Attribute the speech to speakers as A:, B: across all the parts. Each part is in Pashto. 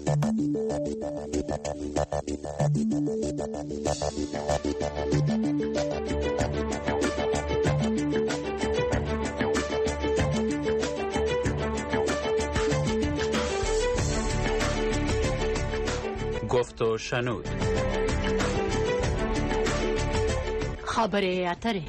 A: گفت و شنود.
B: خبره اتره.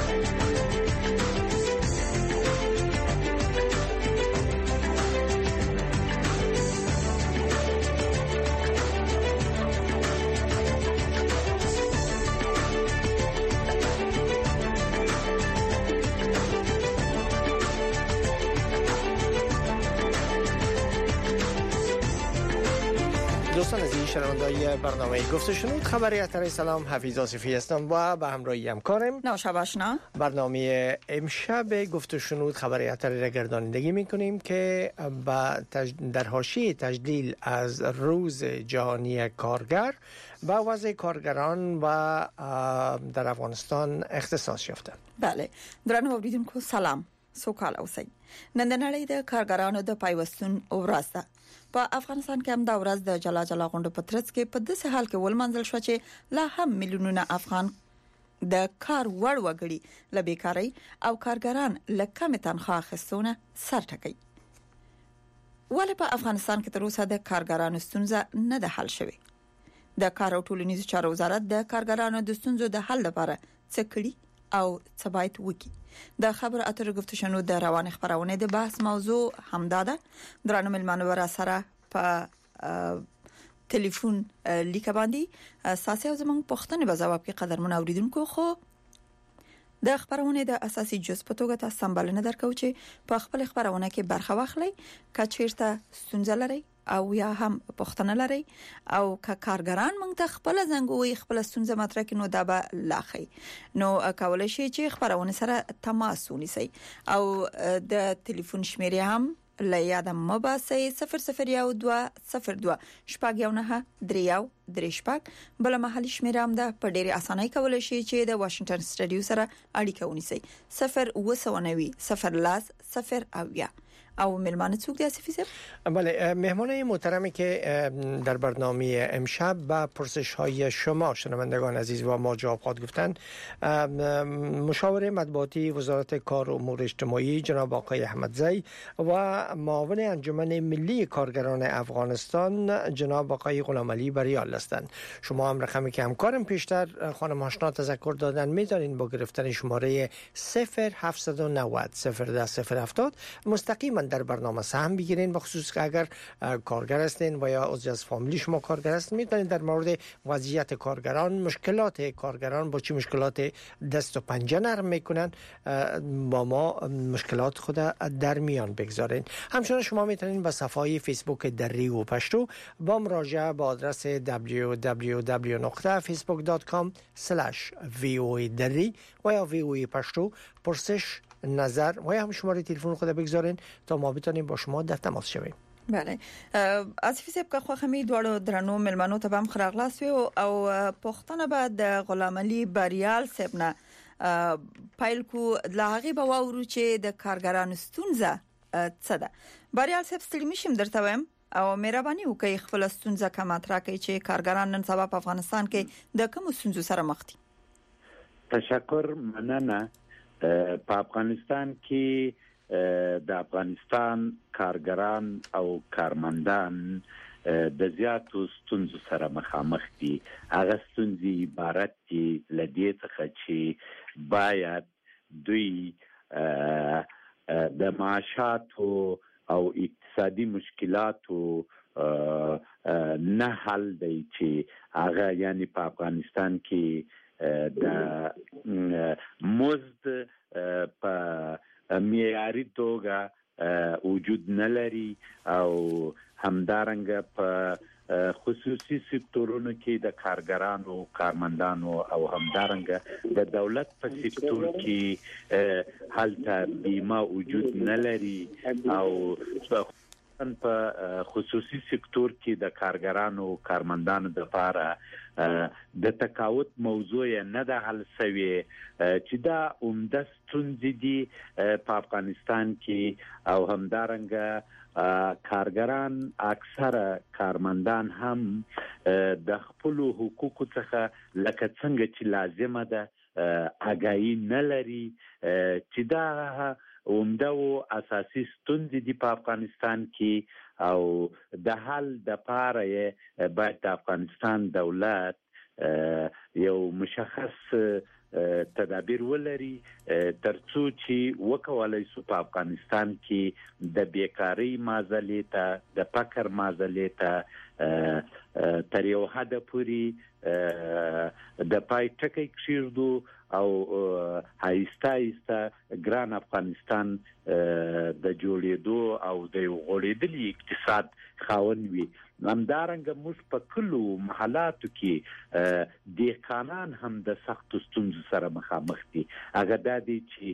C: دوستان عزیز شنوندگان برنامه گفت و شنود خبری اتر. سلام، حفیظ آصفی هستم و به همراهی همکارم
D: نوشا آشنا.
C: برنامه امشب گفت و شنود خبری اتر را گردانندگی میکنیم که در حاشیه تجلیل از روز جهانی کارگر و وضع کارگران و در افغانستان اختصاص یافته.
D: بله، درنو اوریدونکو سلام، سوکال اوسئ. نن د نړۍ د کارګرانو د پایوستون ورځ ده. په افغانستان کې هم دا ورځ د جلا جلا غونډو په ترڅ کې په داسې حال کې ولمنځل شو چې لا هم میلیونونه افغان د کار وړ وګړي له بیکارۍ او کارګران له کمې تنخواه اخیستونه سر ټکوي. ولې په افغانستان کې تر اوسه د کارګرانو ستونزه نه ده حل شوې؟ د کار او ټولنیزو چارو وزارت د کارګرانو د ستونزو د حل لپاره څه کړي او څه باید وکړي؟ د خبر اترو گفت شنود د روان خبرونه د بحث موضوع همدا ده. درنو ملمنو ور سره په ټلیفون لیک باندې اساسي او زموږ پوښتنه به جواب کې قدرمن اوریدونکو خو د خبرونه د اساسي جز په توګه تاسو سمبالنه درکو چې په خپل خبرونه کې برخه واخلئ کچیرته ستونزه لري او یا هم پوښتنه لري او که کارګران مونږ ته خپل زنګوي خپل ستونزه مطرح کینو دا به لاخی نو کولای شي چې خبرونه سره تماس ونیسي او د ټلیفون شمیره هم لیاد مباسي 001202 شپږ دریاو درشپک بل محلي شمیره هم ده په ډېری اسانۍ کولای شي چې د واشنگټن سټډیو سره اړیکه ونیسي 0 او مهمان څوک دی آصفی صاحب؟
C: بله، مهمان محترمی که در برنامه امشب با پرسش های شما شنوندگان عزیز و ما جواب خواهد گفتن مشاور مطبوعاتی وزارت کار و امور اجتماعی جناب آقای احمدزی و معاون انجمن ملی کارگران افغانستان جناب آقای غلامعلی بریال هستند. شما هم رقمی که همکارم پیشتر خانم آشنا تذکر دادن می‌دانید با گرفتن شماره 0790 01070 مستقیما در برنامه سهم بگیرین، بخصوص که اگر کارگر هستین و یا عضو از فامیلی شما کارگر هستین میتونید در مورد وضعیت کارگران، مشکلات کارگران با چه مشکلات دست و پنجه نرم میکنن با ما مشکلات خود در میان بگذارین. همچنین شما میتونید به صفحه فیسبوک دری و پشتو با مراجعه با آدرس www.facebook.com/voadari و یا voa پشتو پرسش نظر و یا هم شماره تلفن خود بگذارین تا ما بتونیم با شما در تماس شویم.
D: بله، آصفی صاحب که خو خمی دوړو درنو ملمنو ته هم خراغلاس او پښتنه بعد غلامعلی بریال صاحب نه پایل کو لاغي به وورو چې د کارګرانو ستونزه څه ده. بریال صاحب ستړي مشم درته وایم او مهرباني وکړئ خپل ستونزه کومه تر کړئ چې کارګران نن سبا په افغانستان کې د کوم ستونزو سره مخ دي.
E: تشکر، مننه. په افغانستان کې د افغانستان کارګران او کارمندان د زیاتو ستونزو سره مخامخ دي. هغه ستونزې عبارت دي له دې څخه چې باید دوی د معاشاتو او اقتصادي مشکلاتو نه حل دی چې هغه یعنی په افغانستان کې د مزد په معیاري توګه وجود نه لري او همدارنګه په خصوصي سکتورونو کې د کارګرانو، کارمندانو او همدارنګه د دولت په سکتور کې هلته بیمه وجود نه لري او په خصوصي سکتور کې د کارګرانو، کارمندانو لپاره د تقاعد موضوع نه ده حل شوی چې دا عمده ستونزې دي په افغانستان کې او همدارنګه کارګران اکثره کارمندان هم د خپل حقوقو څخه لکه څنګه چې لازمه ده آگاهی نه لري چې دا عمده او اساسي ستونزې دي په افغانستان کې او د حل د پاره باید د افغانستان دولت یو مشخص تدابیر ولري ترڅو چې وکولای شو په افغانستان کې د بیکاری معضلې ته د فقر معضلې ته تر یو حد پورې د پای ټکی کېږدو او هایسته ګران افغانستان د جوړېدو او د غوړېدلي اقتصاد خاوند وي. همدارنګه موږ په کلو محلاتو کې دهقانان هم د سخت ستونزو سره مخامخ دي. هغه د دې چې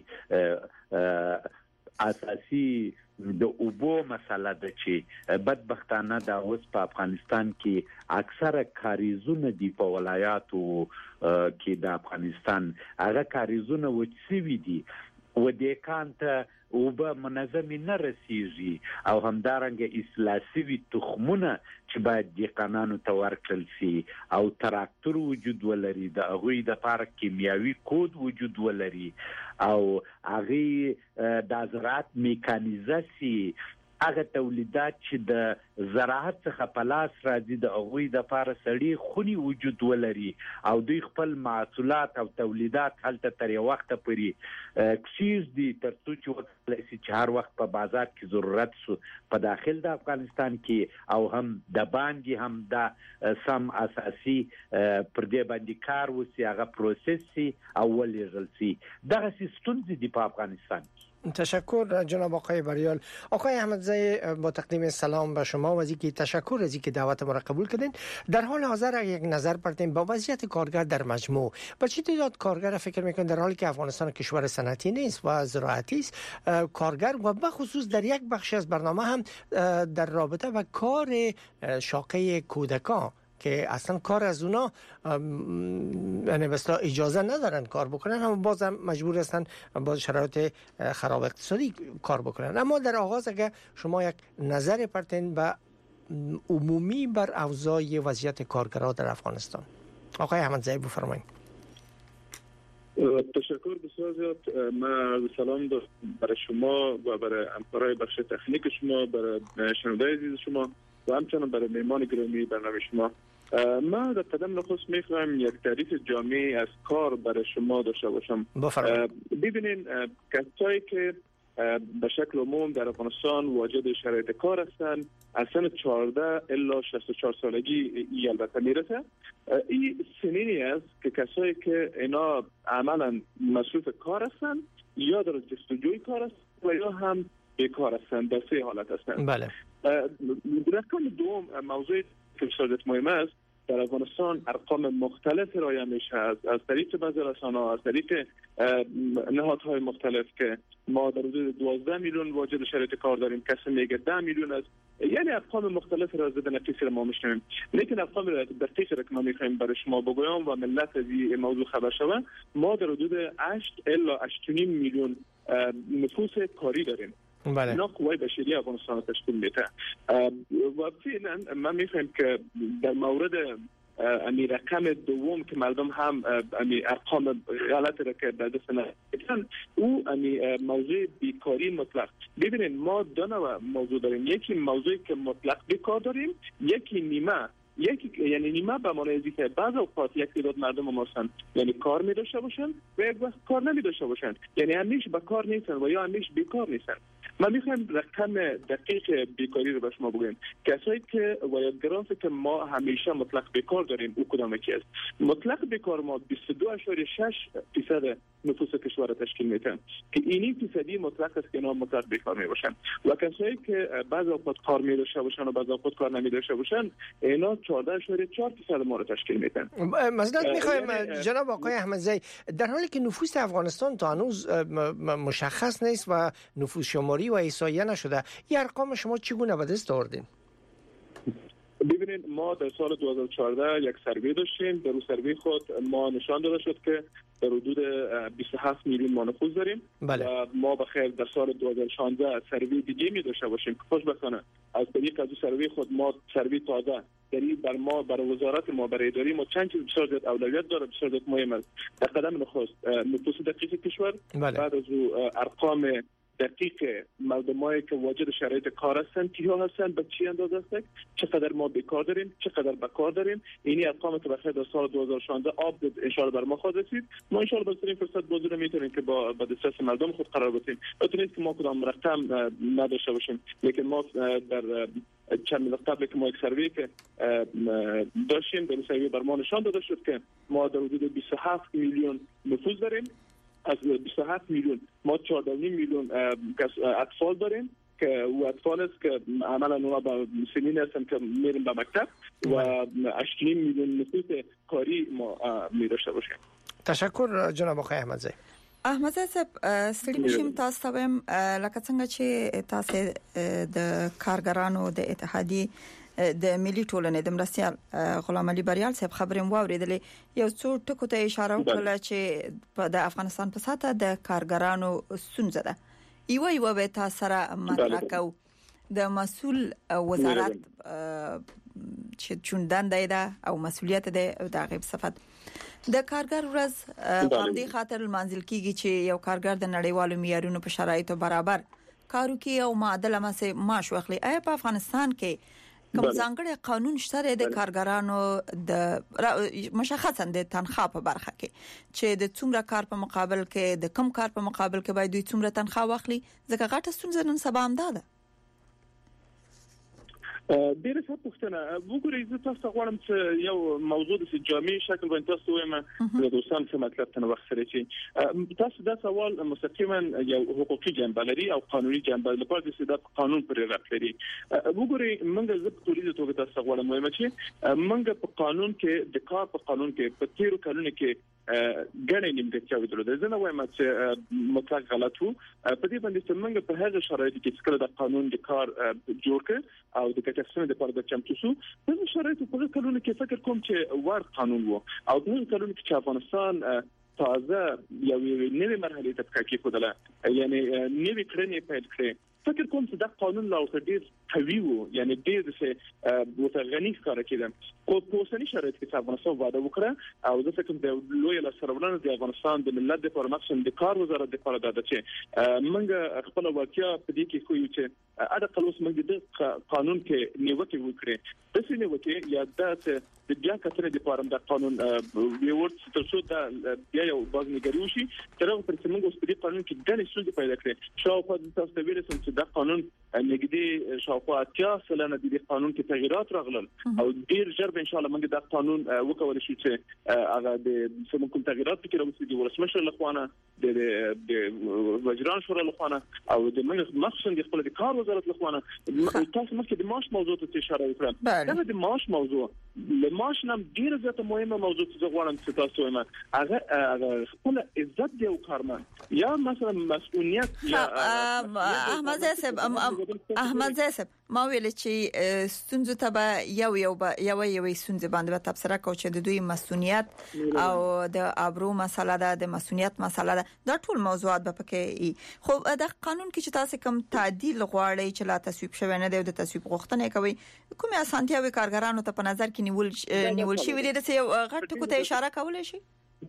E: اساسي د اوبو مسله ده چې بدبختانه د اوس په افغانستان کې اکثره کاریزونه دي په ولایاتو کې د افغانستان هغه کاریزونه وچوي دي و دې کانته او به منظم نه رسیږي او همدارنګه اصلاح شوي تخمونه چې باید دهقانانو ته ورکړل شي او تراکتور وجود ولري د هغوی د لپاره کیمیاوي کود وجود ولري او هغه د زراعت میکانیزه شي هغه تولیدات چې د زراعت څخه په لاس راځي د هغوی د لپاره سړي خوني وجود ولري او دوی خپل محصولات او تولیدات هلته تر یو وخت پورې کښیږدي ترڅو چې وکولای شي چې هر وخت په بازار کې ضرورت شو په داخل د افغانستان کې او هم د باندې هم د سم اساسي پر دې باندې کار وشي هغه پروسس شي او ولېږل شي. دغه ستونزې دي په افغانستان کې.
C: تشکر جناب آقای بریال. آقای احمدزی با تقدیم سلام به شما و از اینکه تشکر از اینکه دعوت ما را قبول کردین. در حال حاضر یک نظر بردیم با وضعیت کارگر در مجموع با چه تعداد کارگر فکر میکنید در حالی که افغانستان کشور صنعتی نیست و زراعتی است کارگر و به خصوص در یک بخش از برنامه هم در رابطه و کار شاقه کودکان که اصلا کار از اونا یعنی بسیار اجازه ندارن کار بکنن اما باز هم مجبور هستن با شرایط خراب اقتصادی کار بکنن. اما در آغاز اگر شما یک نظر پرتین به عمومی بر اوضاع وضعیت کارگران در افغانستان. آقای احمدزی بفرمایید.
B: تشکر بسیار زیاد. من سلام برای شما و برای همکارای بخش تکنیک شما، برای شنوندگان عزیز شما و همچنین برای مهمان گرامی برنامه شما. من در قدم نخست میخوایم یک تعریف جامعی از کار برای شما داشته باشم. ببینین کسایی که به شکل عموم در افغانستان واجد شرایط کار هستند از سن 14 الی 64 سالگی البته میرسه. این سنینی است که کسایی که اینا عملا مصروف کار هستند یا در جستجوی کار هستند و یا هم بیکار هستند. در سه حالت هستند.
C: بله.
B: رقم دوم موضوع که بسیار مهم است در افغانستان ارقام مختلف ارائه میشه از طریق بعضی رسانه‌ها از طریق نهادهای مختلف که ما در حدود 12 میلیون واجد شرایط کار داریم، کسی میگه 10 میلیون است، یعنی ارقام مختلف را زده نفیسی را ما میشنویم. لیکن ارقام دقیق را که ما میخوایم برای شما بگویم و ملت از این موضوع خبر شود، ما در حدود 8 الی 8.5 میلیون نفوس کاری داریم.
C: بله.
B: اینا قوای بشری افغانستان تشکیل میده و فعلا من میفهم که در مورد امی رقم دوم که مردم هم امی ارقام غلط را که در دست نمیدن او امی موضوع بیکاری مطلق. ببینید ما دو نوع موضوع داریم، یکی موضوعی که مطلق بیکار داریم، یکی نیمه. یعنی نیمه به معنی ازی که بعض اوقات یک تعداد مردم ما هستند یعنی کار می داشته باشند و یک وقت کار نمی داشته باشند، یعنی همیشه به کار نیستند و یا همیشه بیکار نیستند. ما میخوایم رقم دقیق بیکاری رو به شما بگویم. کسایی که و یا گرانسی که ما همیشه مطلق بیکار داریم او کدام یکی است؟ مطلق بیکار ما 22.6% نفوس کشور را تشکیل میده که اینی فیصدی مطلق است که اینا مطلق بیکار می باشند و کسایی که بعض اوقات کار می داشته باشند و بعض اوقات کار نمی داشته باشند اینا 14.4% ما را تشکیل میدن.
C: معذرت میخوایم جناب آقای احمدزی، در حالی که نفوس افغانستان تا هنوز مشخص نیست و نفوس شماری و احصایه نشده، این ارقام شما چگونه به دست آوردین؟
B: ببینید ما در سال 2014 یک سروی داشتیم. در اون سروی خود ما نشان داده شد که در حدود 27 میلیون ما نفوذ داریم.
C: بله.
B: ما بخیر در سال 2016 سروی دیگه می داشته باشیم که خوشبختانه از طریق از سروی خود ما سروی تازه بر ما برای وزارت ما برای اداره ما چند چیز بسیار زیاد اولویت داره، بسیار زیاد مهم است. در قدم نخست نفوس دقیق کشور، بعد از ارقام دقیق مردمایی که واجد شرایط کار هستند، کیا هستند، به چی اندازه هستند، چقدر ما بیکار داریم، چقدر بکار داریم. اینی ارقامی که بخیر در سال 2016 آپدیت ان شاء الله بر ما خواهد رسید. ما ان شاء الله بهترین فرصت بازی میتونیم که با دسترس مردم خود قرار بدیم. البته که ما کدام رقم نداشته باشیم، لیکن ما در چند ماه قبل که ما یک سروی که داشتیم، در سروی بر ما نشان داده شد که ما در حدود 27 میلیون نفوذ داریم. از 27 میلیون ما 14.5 میلیون اطفال داریم که او اطفال است که عملا اونا با سنین هستن که میرن به مکتب و 8 میلیون نفوذ کاری ما می داشته باشیم.
C: تشکر جناب آقای احمدزی.
D: احمدزی صاحب ستړي بشم تاسو ته ویم لکه څنګه چې تاسو د کارګرانو د اتحادیې د ملي ټولنې د مرستيال غلام علي بریال صاحب خبرې واوریدلې یو څو ټکو ته اشاره وکړه چې د افغانستان په ساته د کارګرانو ستونزه ده. یو به تاسو سره مطرح کوو د مسؤل وزارت چې چوندان ده او مسؤلیت ده د غیب صفت د کارګر ورځ په دې خاطر منځل کیږي چې یو کارګر د نړیوالو معیارونو په شرایطو برابر کارو کوي او معادله معاش واخلي. آیا په افغانستان کې کوم ځانګړی قانون شته د کارګرانو د مشخصا د تنخواه په برخه کې چې د څومره کار په مقابل کې د کم کار په مقابل کې باید دوی څومره تنخواه واخلي؟ ځکه غټه ستونزه نن سبا هم ده.
B: ډیره ښه پوښتنه. وګورئ زه تاسو غواړم چې یو موضوع د جامع شکل باندې تاسو وایم د دوستان څخه مطلب ته وخت سره چې تاسو دا سوال مستقیما یو حقوقي جنبه لري او قانوني جنبه لپاره د سیاست قانون پرې راغلي. وګورئ موږ زه په ټولنیزه توګه تاسو غواړم وایم چې موږ په قانون کې د کار په قانون کې په تیرو کلونو کې ګڼې نیمګړتیاوې درلودې. زه نه وایم چې مطلق غلط وو. په دې باندې چې موږ په هغه شرایطو کې چې د قانون د کار جوړ کړ او د کتابونو د پاره د چمتو شو په شرایطو په کلونو کې فکر کوم چې ور قانون وو او په کلونو کې چې افغانستان تازه یو نوې مرحله ته تکي کېدله، یعنی نوې کړنې پیل کړې. فکر کوم چې دا قانون لا اوسه ډیر قوي وو، یعنی ډیر څه متغنی ښکار کېده. خو په اوسني شرایط کې افغانستان وعده وکړه او د فکر د لوی لاسرولانو د افغانستان د ملت د پرمختګ د کار وزارت د پاره د چې موږ خپل واقعیا په دې کې خو یو چې اړه خلاص موږ د قانون کې نیوکه وکړه. د سې نیوکه یا د بیا کتنې د پاره د قانون ویورت تر څو دا بیا یو بازنګری وشي تر هغه پر چې موږ په دې قانون کې ډېر څه پیدا کړې. شاوخوا تاسو ته ویل چې دا قانون نګدي شاوخوا 80% د دې قانون کې تغیرات راغلل او ډیر ژر به ان شاء الله موږ دا قانون وکول شي چې هغه د سمون تغیرات کې راوځي د ولسمشر لخوانه د وزیران شورا لخوانه او د موږ مخصوصا د خپل کار وزارت لخوانه. تاسو مخکې د معاش موضوع ته اشاره وکړه. دا د معاش موضوع له معاش نم ډیر زیاته مهمه موضوع چې غواړم چې تاسو وایم هغه خپل عزت دی او کارمن یا مثلا مسؤلیت یا
D: احمد صاحب ما ویل چې ستونزه ته یو ستونزه باندې تبصره کو چې د دوی مسؤلیت او د ابرو مسله ده، د مسؤلیت مسله ده، دا ټول موضوعات به پکې. خو د قانون کې چې تاسو کوم تعدیل غواړئ چې لا تصویب شوی نه دی او د تصویب غوښتنه کوي، کومه اسانتیاوي کارګرانو ته په نظر کې نیول شي ویل د یو غټ ټکو ته اشاره کولای شي؟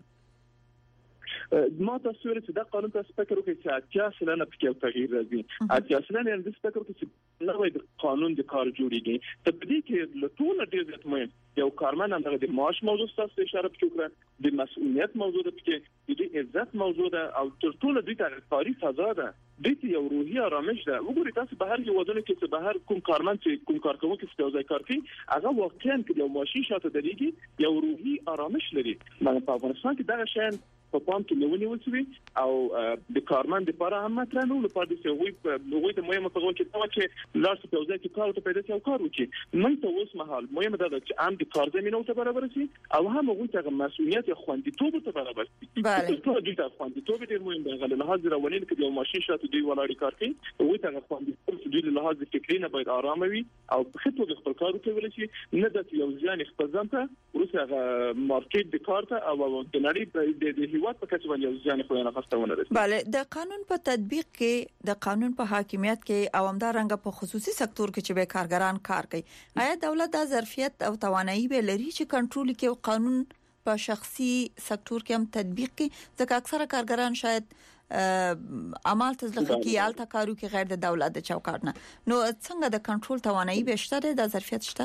B: ما تاسو ورته چې دا قانون تاسو فکر وکړئ چې 80% پکې تغییر راځي. 80% یې د فکر وکړئ چې نوې د قانون د کار جوړیږي. ته په دې کې له ټول ډیر زیات مهم یو کارمن هم د معاش موضوع تاسو اشاره وکړه، د مسؤلیت موضوع ده، پکې د عزت موضوع ده او تر ټولو د کاري فضا ده. د یو روحي آرامش ده. وګورئ تاسو په هر یو ودونه کې چې به هر کوم کارمن چې کوم کارکوونکی چې ځای کار کوي هغه واقعا کې یو ماشين شاته درېږي یو روحي آرامش لري. مګر په افغانستان کې دا شی په پام کې نیول شوی او د کارمن لپاره هم مطرح نه لپاره چې وي د مهمه په وخت کې لارس په ځای کې کار ته پیدا شي او کار وکړي. من ته اوس مهال مهمه ده چې عام د کار زمينه ته برابر شي او هم هغه ته مسؤلیت خوندیتوب ته برابر شي.
D: بله
B: ټول د خوندیتوب ډیر مهم دی. غل له حاضر ولین کې یو ماشين شاته دی ولاړی کار کوي او ته خوندیتوب د له حاضر فکری نه باید آرام وي او په خطو خپل کار کوي شي نه د یو ځان خپل ځان ته ورسره مارکیټ د کار ته او د نړۍ د هیواد په کچه باندې ځان خو نه خاصونه ده.
D: بله د قانون په تطبیق کې د قانون په حاکمیت کې عوامدارنګ په خصوصي سکتور کې چې به کارګران کار کوي آیا دولت د ظرفیت او توانایي به لري چې کنټرول کوي او قانون په شخصي سکتور کې هم تطبیق کوي ځکه اکثره کارګران شاید عمل تزلقه کې یالته کارو کې غیر د دولت د چوکاټ نه نو څنګه د کنټرول توانایي به شته د ظرفیت شته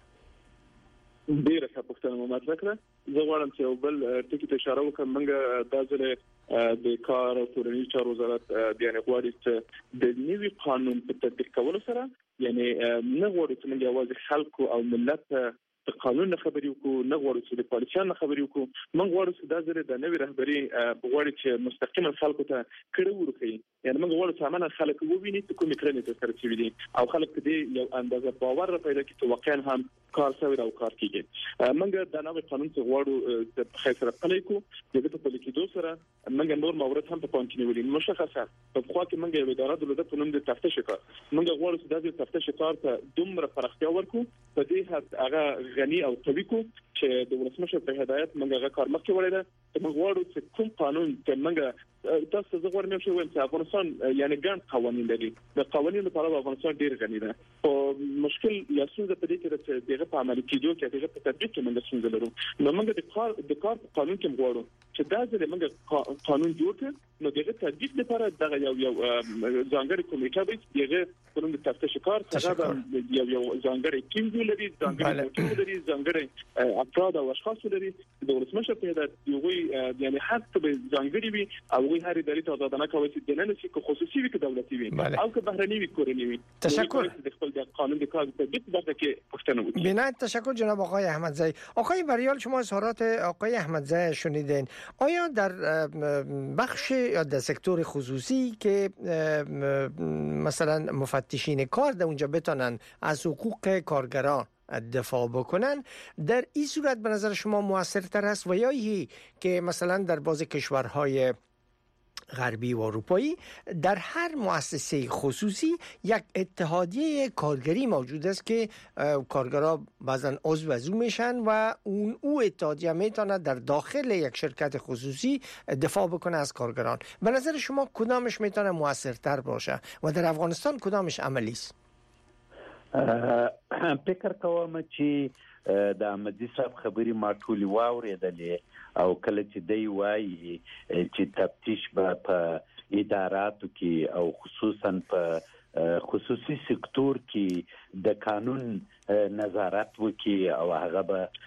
B: ډیره ښه پوښتنه مطرح کړه. زه غواړم چې یو بل ټکی ته اشاره وکړم. موږ د ځله د کار او ټولنیز چارو وزارت بیان غواړي چې د نوي قانون په تطبیق کولو سره یعنی نه غواړي چې موږ یوازې خلکو او ملت د قانون خبرې وکړو، نه غواړو چې د پالیسیانو خبرې وکړو. موږ غواړو چې د ځله د نوې رهبری غواړي چې مستقیما خلکو ته کړه ورکړي. یعنی موږ غواړو چې عملاً خلک وویني چې کومې کړنې ترسره شوې دي او خلک دې یو اندازه باور پیدا کړي چې واقعا هم کار شوی او کار کیږي. موږ د نوې قانون څخه غواړو د خیسره پلي کو د په پلي کېدو سره موږ نور موارد هم په پام کې نیولې. مشخصه په خو کې موږ یو اداره دولت په نوم د تفتیش کار موږ غواړو چې د تفتیش کار ته دومره پراختیا ورکړو په دې حد هغه غني او قوي کو چې د ولسمشر په هدایت موږ هغه کار مخکې وړل دي. موږ غواړو چې کوم قانون چې موږ تاسو زه غواړم چې وایم چې افغانستان یعنی ګڼ قوانین لري. د قوانینو لپاره افغانستان ډیر غني ده. او مشکل یا څه د پدې کې چې دغه په عملي کېدو کې دغه په تطبیق کې موږ څنګه لرو. نو موږ د کار قانون کې غواړو چې دا ځل موږ قانون جوړ کړو نو دغه تطبیق لپاره دغه یو ځانګړي کمیټه به دغه قانون د تفتیش کار څنګه یو ځانګړي کیندل لري، ځانګړي لري، ځانګړي افراد او اشخاص لري. د ولسمشر په هدایت یو یعنی حق به ځانګړي وي او هر ادارې ته آزادانه کوي چې د نن شي کو خصوصي وي که دولتي وي او که بهرني وي کورني وي.
C: تشکر.
B: د خپل د قانون د کار په بیت دغه کې پښتنه وي.
C: بنایت تشکر جناب آقای احمدزی. آقای بریال شما اظهارات آقای احمدزی شنیدین. آیا در بخش یا در سکتور خصوصی که مثلا مفتشین کار در اونجا بتونن از حقوق کارگران دفاع بکنن در این صورت به نظر شما موثرتر است و یا یی که مثلا در بعضی کشورهای غربی و اروپایی در هر مؤسسه خصوصی یک اتحادیه کارگری موجود است که کارگرها بعضا عضو از او میشن و او اتحادیه میتونه در داخل یک شرکت خصوصی دفاع بکنه از کارگران. به نظر شما کدامش میتونه موثرتر باشه و در افغانستان کدامش عملی است؟
E: فکر کوم چې د احمدزي صاحب خبري ما ټولي واورېدلې او کله چې دی وایي چې تفتیش په اداراتو کې او خصوصا په خصوصي سکتور کې د قانون نظارت وکړي او هغه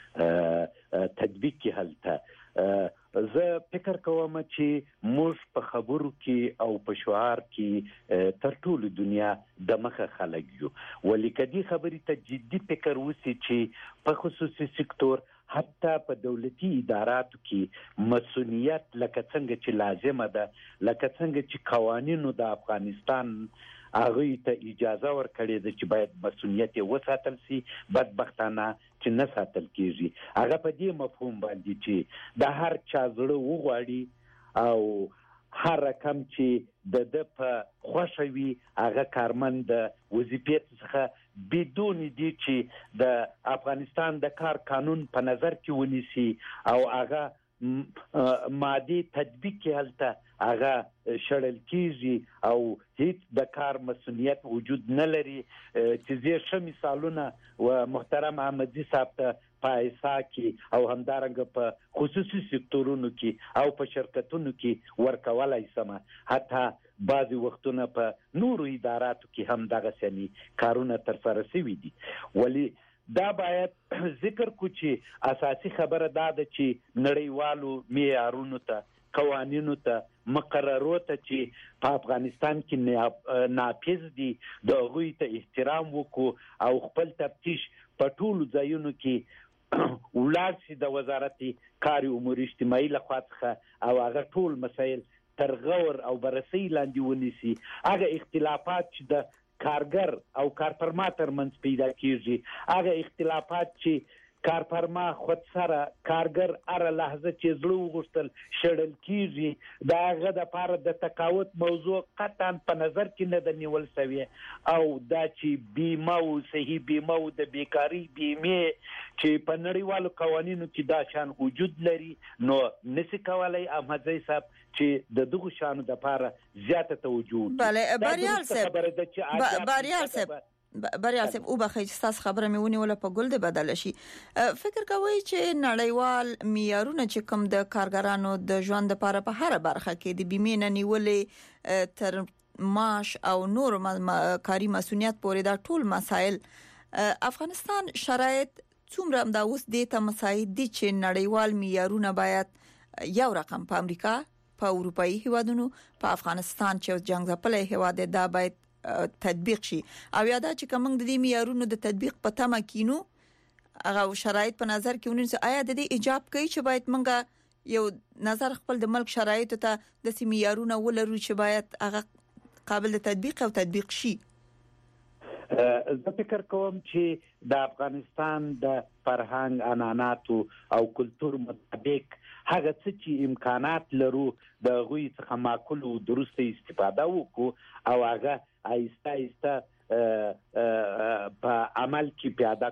E: به تطبیق کې هلته زه فکر کوم چې موږ په خبرو کې او په شعار کې تر ټولو دنیا د مخه خلک یو ولې کدي خبرې ته جدي فکر وسی چې په خصوصي سکتور حتی په دولتي اداراتو کې مسؤلیت لکه څنګه چې لازمه ده لکه څنګه چې قوانینو د افغانستان هغه ته اجازه ورکړې ده چې باید مسؤلیت وساتل شي بدبختانه چې نه ساتل کیږي. هغه په دې مفهوم باندې چې د هر چا زړه وغواړي او هر رقم چې د په خوشوي هغه کارمند د وظیفې څخه بدون دي چې د افغانستان د کار قانون په نظر کې ونیسي او هغه مادي تطبیق کې هلته هغه شړل کیږي او هیڅ د کار مسؤلیت وجود نه لري چې زه ښه مثالونه و محترم احمدزي صاحب ته په ایسا کې او همدارنګه په خصوصي سکتورونو کې او په شرکتونو کې ورکولای سم حتی بعضی وختونه په نورو اداراتو کې هم دغه سني کارونه ترسره شوي دي. ولی دا باید ذکر کو چې اساسي خبره دا ده چې نړیوالو معیارونو ته قوانینو ته مقررو ته چې په افغانستان کې ناپیز دي د هغوی ته احترام وکړو او خپل تفتیش په ټولو ځایونو کې ولاړ شي د وزارت کار امور اجتماعي لخوا څخه او هغه ټول مسایل تر غور او بررسي لاندې ونیسي. هغه اختلافات چې د کارګر او کارفرما ترمنځ پیدا کیږي هغه اختلافات چې کارفرما خود سره کارګر اره لحظه چې زړه وغوښتل شړل کیږي دا هغه د لپاره د تقاعد موضوع قطعا په نظر کې نه د نیول شوی او دا چې بیمه او صحیح بیمه او د بیکاری بیمه چې په نړیوالو قوانینو کې دا شان وجود لري نو نسی کولای احمدزی صاحب چې د دغه شانو د لپاره زیاته توجه
D: بله بریال صاحب او بخیر تاسو خبره مې ونیول په ګل د بدل شي فکر کوي چې نړیوال معیارونه چې کوم د کارګرانو د ژوند لپاره په هر برخه کې د بیمې نه نیولې تر معاش او نور کاری مسؤلیت پورې دا ټول مسائل افغانستان شرایط څومره دا اوس د ته مساعد دي چې نړیوال معیارونه باید یو رقم په امریکا په اروپאי هیوادونو په افغانستان چې جنگ ځپلې هیواد دا باید تطبیق شي او یاده چې کوم د دې معیارونو د تطبیق په تمه کینو هغه شرایط په نظر کې ونیسو آیا د دې ایجاب کوي چې باید منګه یو نظر خپل د ملک شرایط ته د معیارونو ولرو چې باید هغه قابل تطبیق او تطبیق شي
E: زه فکر کوم چې د افغانستان د فرهنګ عنعناتو او کلتور مطابق هغه څه چې امکانات لرو د غوي څخه معقول او درسته استفاده وکړو او هغه آیسته آیسته په عمل کې پیاده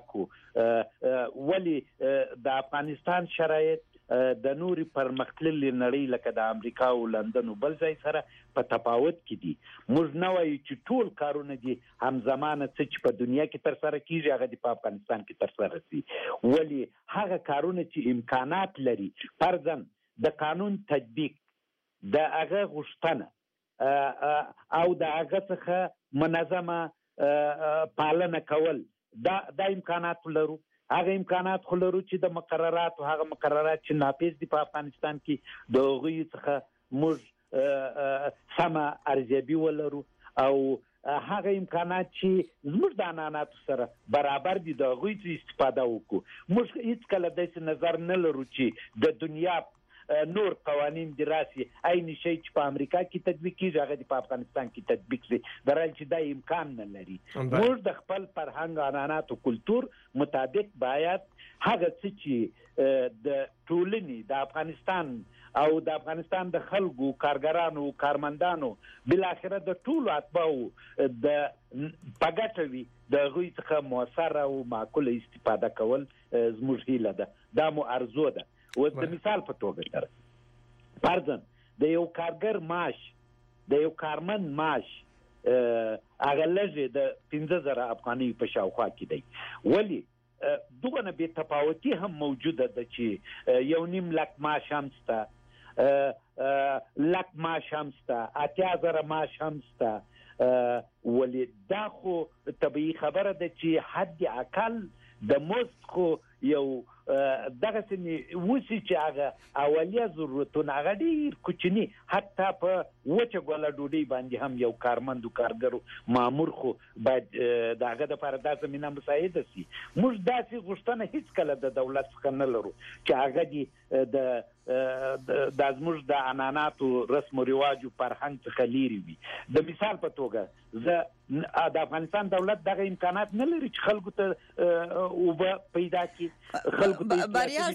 E: کو ولی د افغانستان شرایط د نوري پرمختللي نړۍ لکه د امریکا او لندن او بل ځای سره په تفاوت کې دي موږ نه وایو چې ټول کارونه دي همزمانه چې په دنیا کې تر سره کیږي هغه د افغانستان کې تر سره شي ولی هغه کارونه چې امکانات لري فرضاً د قانون تطبیق د هغه غوښتنه او د هغه څخه منظمه پالنه کول دا امکانات لرو هغه امکانات خو لرو چې د مقررات او هغه مقررات چې ناپیس دي په افغانستان کې د غوي څخه موږ سم ارزیابي ولرو او هغه امکانات چې زموږ د عنعنات سره برابر دي د غوي څخه استفاده وکړو موږ هیڅ کله د نظر نه لرو چې د دنیا نور قوانین دراسي عین شي چې په امریکا کې تطبیق کیږي هغه په افغانستان کې تطبیق شي درای چې دا امکان نه لري موږ د خپل فرهنګ عنعنات او کلتور مطابق باید هغه څه چې د ټولنې د افغانستان او د افغانستان د خلکو کارګرانو کارمندانو بل اخره د ټولو اتباعو د پګټوي د غوي څخه موثر او معقول استفاده کول زموږ هیله ده دا مو ارزو ده و د مثال په توګه سره فرضاً د یو کارګر معاش د یو کارمند معاش هغه لږه د 15000 افغانۍ په شاوخوا کې دی ولی دغه به تفاوتي هم موجوده ده چې 1.5 لک معاش هم ستا لک معاش هم ستا 8000 معاش هم ستا ولی دا خو طبيعي خبره ده چې حد اقل د مزد خو یو دغه سني وسی چې هغه اولیه ضرورتونه هغه ډیر کوچني حتی په وچه ګوله ډوډۍ باندې هم یو کارمند او کارګر مامور خو باید دغه د لپاره د زمينه مساعده شي موږ داسې غوښتنه هیڅ کله د دولت څخه نه لرو چې هغه د زموږ د عنعنات او رسم او رواج او فرهنګ څخه لري وي د مثال په توګه زه د افغانستان دولت دغه امکانات نه لري چې خلکو ته او پیدا کړي خلکو
D: بریال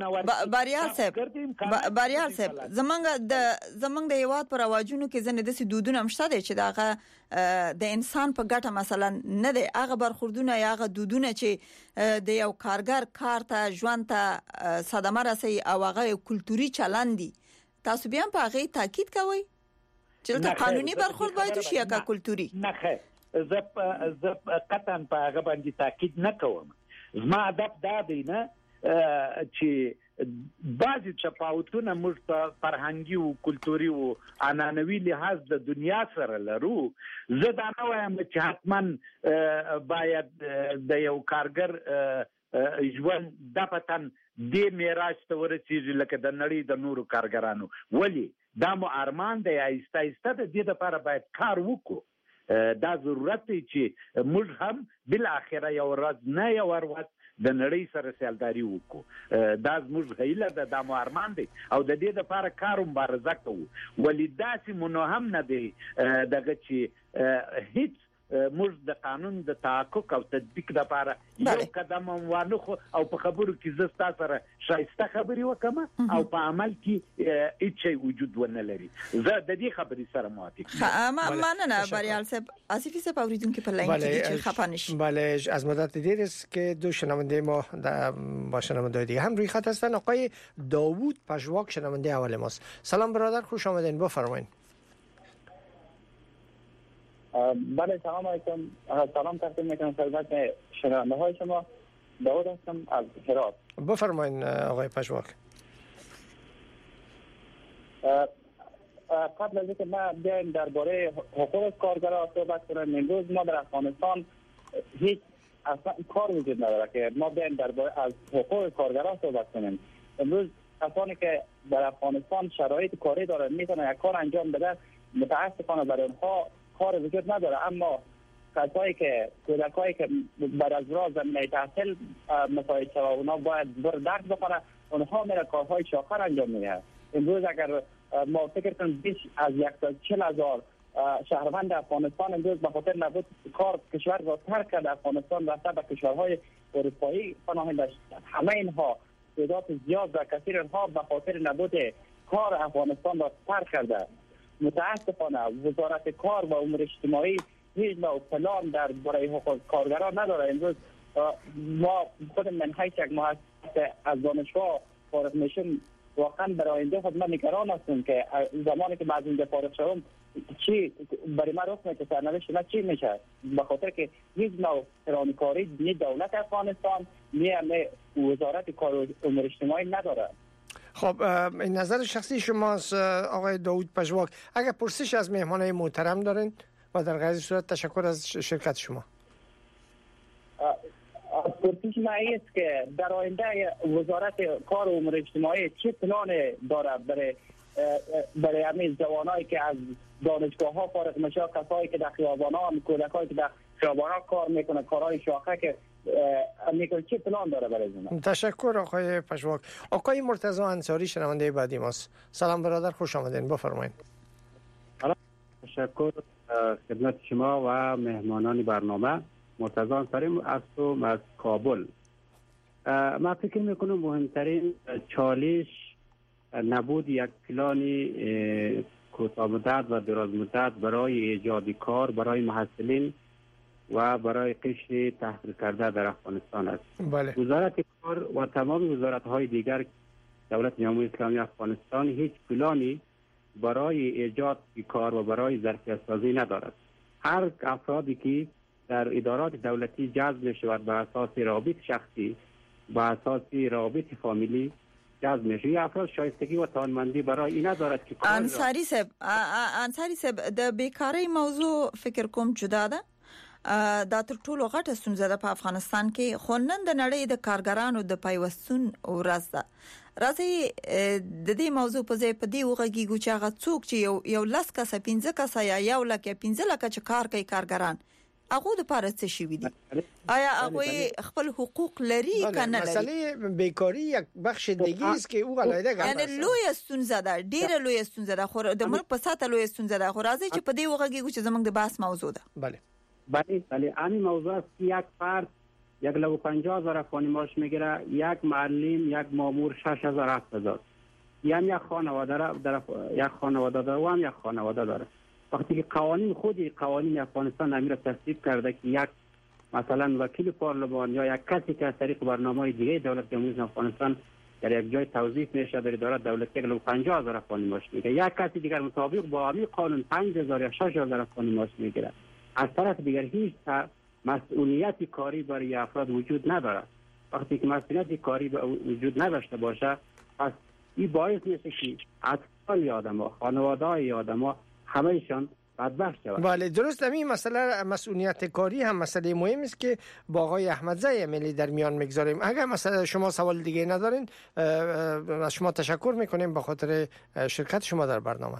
D: صاحب زمنګ د یواد پر اواجونو کې زنه د سدودونه مشته دي چې دغه د انسان په ګټه مثلا نه دی هغه برخوردونه یا هغه دودونه چې د یو کارګر کار ته ژوند ته صدمه رسي او هغه کلتوري چلند دي تاسو بیا په هغه تاکید کوئ چې د قانوني برخورد باید شي یا کلتوري
E: نه خیر زه قطعا په هغه باندې تاکید نه کوم زما هدف دا دی نه چې بعضی تفاوتونه موږ په فرهنګي او کلتوري او عنعنوي لحاظ د دنیا سره لرو زه دا نه وایم چې حتما باید د یو کارګر ژوند د پتن د میراث ته ورسیږي لکه د نړۍ د نورو کارګرانو ولی دا مو ارمان دی آیسته آیسته د دې لپاره باید کار وکړو دا ضرورت دی چې موږ هم بل اخره یو ورځ نه یو ورځ د نړۍ سره سیالداري وکړو دا زموږ هیله ده د مو ارمان دی او د دې لپاره کار مبارزه کوو ولی داسې مونږ هم نه دی دغه چې هیڅ موږ د قانون د تحقق او تطبیق لپاره یو قدم وانه خو او په خبرو کې زستا سره شایسته خبري وکم او په عمل کې هیڅ وجود ونه لري. زه د دې خبرې سره موافق یم.
D: مننه بریال صاحب. آصفی صاحب اوریدونکو په لاین کې چې خفانش.
C: بله از مدت دیر است که دو شنونده ما با شنونده دیگه هم روی خط هستن. آقای داوود پژواک شنونده اول ماست. سلام برادر، خوش آمدین، بفرمایید.
F: بله سلام علیکم. سلام تقدیم میکنم خدمت شنونده های شما. داوود هستم از هرات.
C: بفرمایید آقای پژواک.
F: قبل از اینکه ما بیایم درباره حقوق کارگران صحبت کنیم، امروز ما در افغانستان هیچ اصلا کار وجود نداره که ما بیایم درباره از حقوق کارگران صحبت کنیم. امروز کسانی که در افغانستان شرایط کاری دارن میتونن یک کار انجام بده، متاسفانه برای اونها کار وجود نداره. اما کسایی که کودکایی که بعد از راه زمینه تحصیل مساعد شوند اونا باید درس بخونه، اونها میره کارهای شاخر انجام میده. امروز اگر ما فکر کنیم بیش از 140,000 شهروند افغانستان امروز به خاطر نبود کار کشور را ترک کرده، افغانستان رفته به کشورهای اروپایی پناه داشت. همه اینها تعداد زیاد و کثیر اینها به خاطر نبود کار افغانستان را ترک کرده. متاسفانه وزارت کار و امور اجتماعی هیچ نوع پلان در برای حقوق کارگران نداره. امروز ما خود من حیث یک مؤسسه از دانشگاه فارغ میشیم، واقعا برای آینده خود من نگران هستم که زمانی که از اینجا فارغ شوم چی برای من رخ میشه، سرنوشت من چی میشه، به خاطر که هیچ نوع پلانکاری نی دولت افغانستان نی وزارت کار و امور اجتماعی نداره.
C: خب این نظر شخصی شماست آقای داوود پژواک. اگر پرسش از مهمانای محترم دارین و در غیر صورت تشکر از شرکت شما.
F: پرسش من است که در آینده وزارت کار و امور اجتماعی چه پلان داره برای همین جوانایی که از دانشگاه ها فارغ میشه، کسایی که در خیابان ها، کودکایی که در خیابان ها کار میکنه، کارهای شاخه که میکنه، چه پلان داره برای اینا؟
C: تشکر آقای پژواک. آقای مرتضی انصاری شنونده بعدی ماست. سلام برادر، خوش آمدین، بفرمایید.
G: تشکر خدمت شما و مهمانان برنامه. مرتضی انصاری هستم از کابل. من فکر میکنم مهمترین چالش نبود یک پلانی کوتاه مدت و دراز مدت برای ایجاد کار برای محصلین و برای قشر تحصیل کرده در افغانستان است.
C: بله.
G: وزارت کار و تمام وزارت‌های دیگر دولت جمهوری اسلامی افغانستان هیچ پلانی برای ایجاد کار و برای ظرفیت سازی ندارد. هر افرادی که در ادارات دولتی جذب می‌شود به اساس رابط شخصی، به اساس رابط فامیلی جذب میشه. افراد شایستگی و توانمندی برای این ندارد که
D: انصاری صاحب د بیکاری موضوع فکر کوم جدا ده. دا تر ټولو غټه ستونزه ده په افغانستان کې، خو نن د نړۍ د کارګرانو د پیوستون ورځ ده. راځي د دې موضوع په ځای په دې وغږیږو چې هغه څوک چې یو لس کسه 15 کسه یا یو لکه 15 لکه چې کار کوي کارګران، هغه د پاره څه شي دي؟ آیا هغه خپل حقوق لري کنه لري؟
C: مسئله بیکاری یک بخش دیگه است که او علیده ګڼل.
D: یعنی لوی ستونزه ده، ډیره لوی ستونزه ده، خو د ملک په ساته لوی ستونزه ده. خو راځي چې په دې وغږیږو چې زمونږ د بحث موضوع ده.
G: بله همین موضوع است که یک فرد 150,000 افغانی معاش میگیره، یک معلم، یک مامور 6,000 7,000. یعنی یک خانواده داره و هم یک خانواده داره. وقتی که قوانین افغانستان امیر تصدیق کرده که یک مثلا وکیل پارلمان یا یک کسی که از طریق برنامه‌های دیگه دولت جمهوری افغانستان در یک جای توظیف میشه در ادارات دولتی 150,000 افغانی معاش میگیره، یک کسی دیگر مطابق با همین قانون 5,000 یا 6,000 افغانی معاش میگیره. از طرف دیگر هیچ مسئولیت کاری برای افراد وجود نداره. وقتی که مسئولیت کاری وجود نداشته باشه، پس این باعث میشه که اطفال آدم‌ها، خانواده‌های آدم‌ها همه‌شان بدبخت شوند.
C: بله درست. همین مسئله مسئولیت کاری هم مسئله مهم است که با آقای احمدزی ملی در میان میگذاریم. اگر مثلا شما سوال دیگه ندارین، از شما تشکر میکنیم به خاطر شرکت شما در برنامه.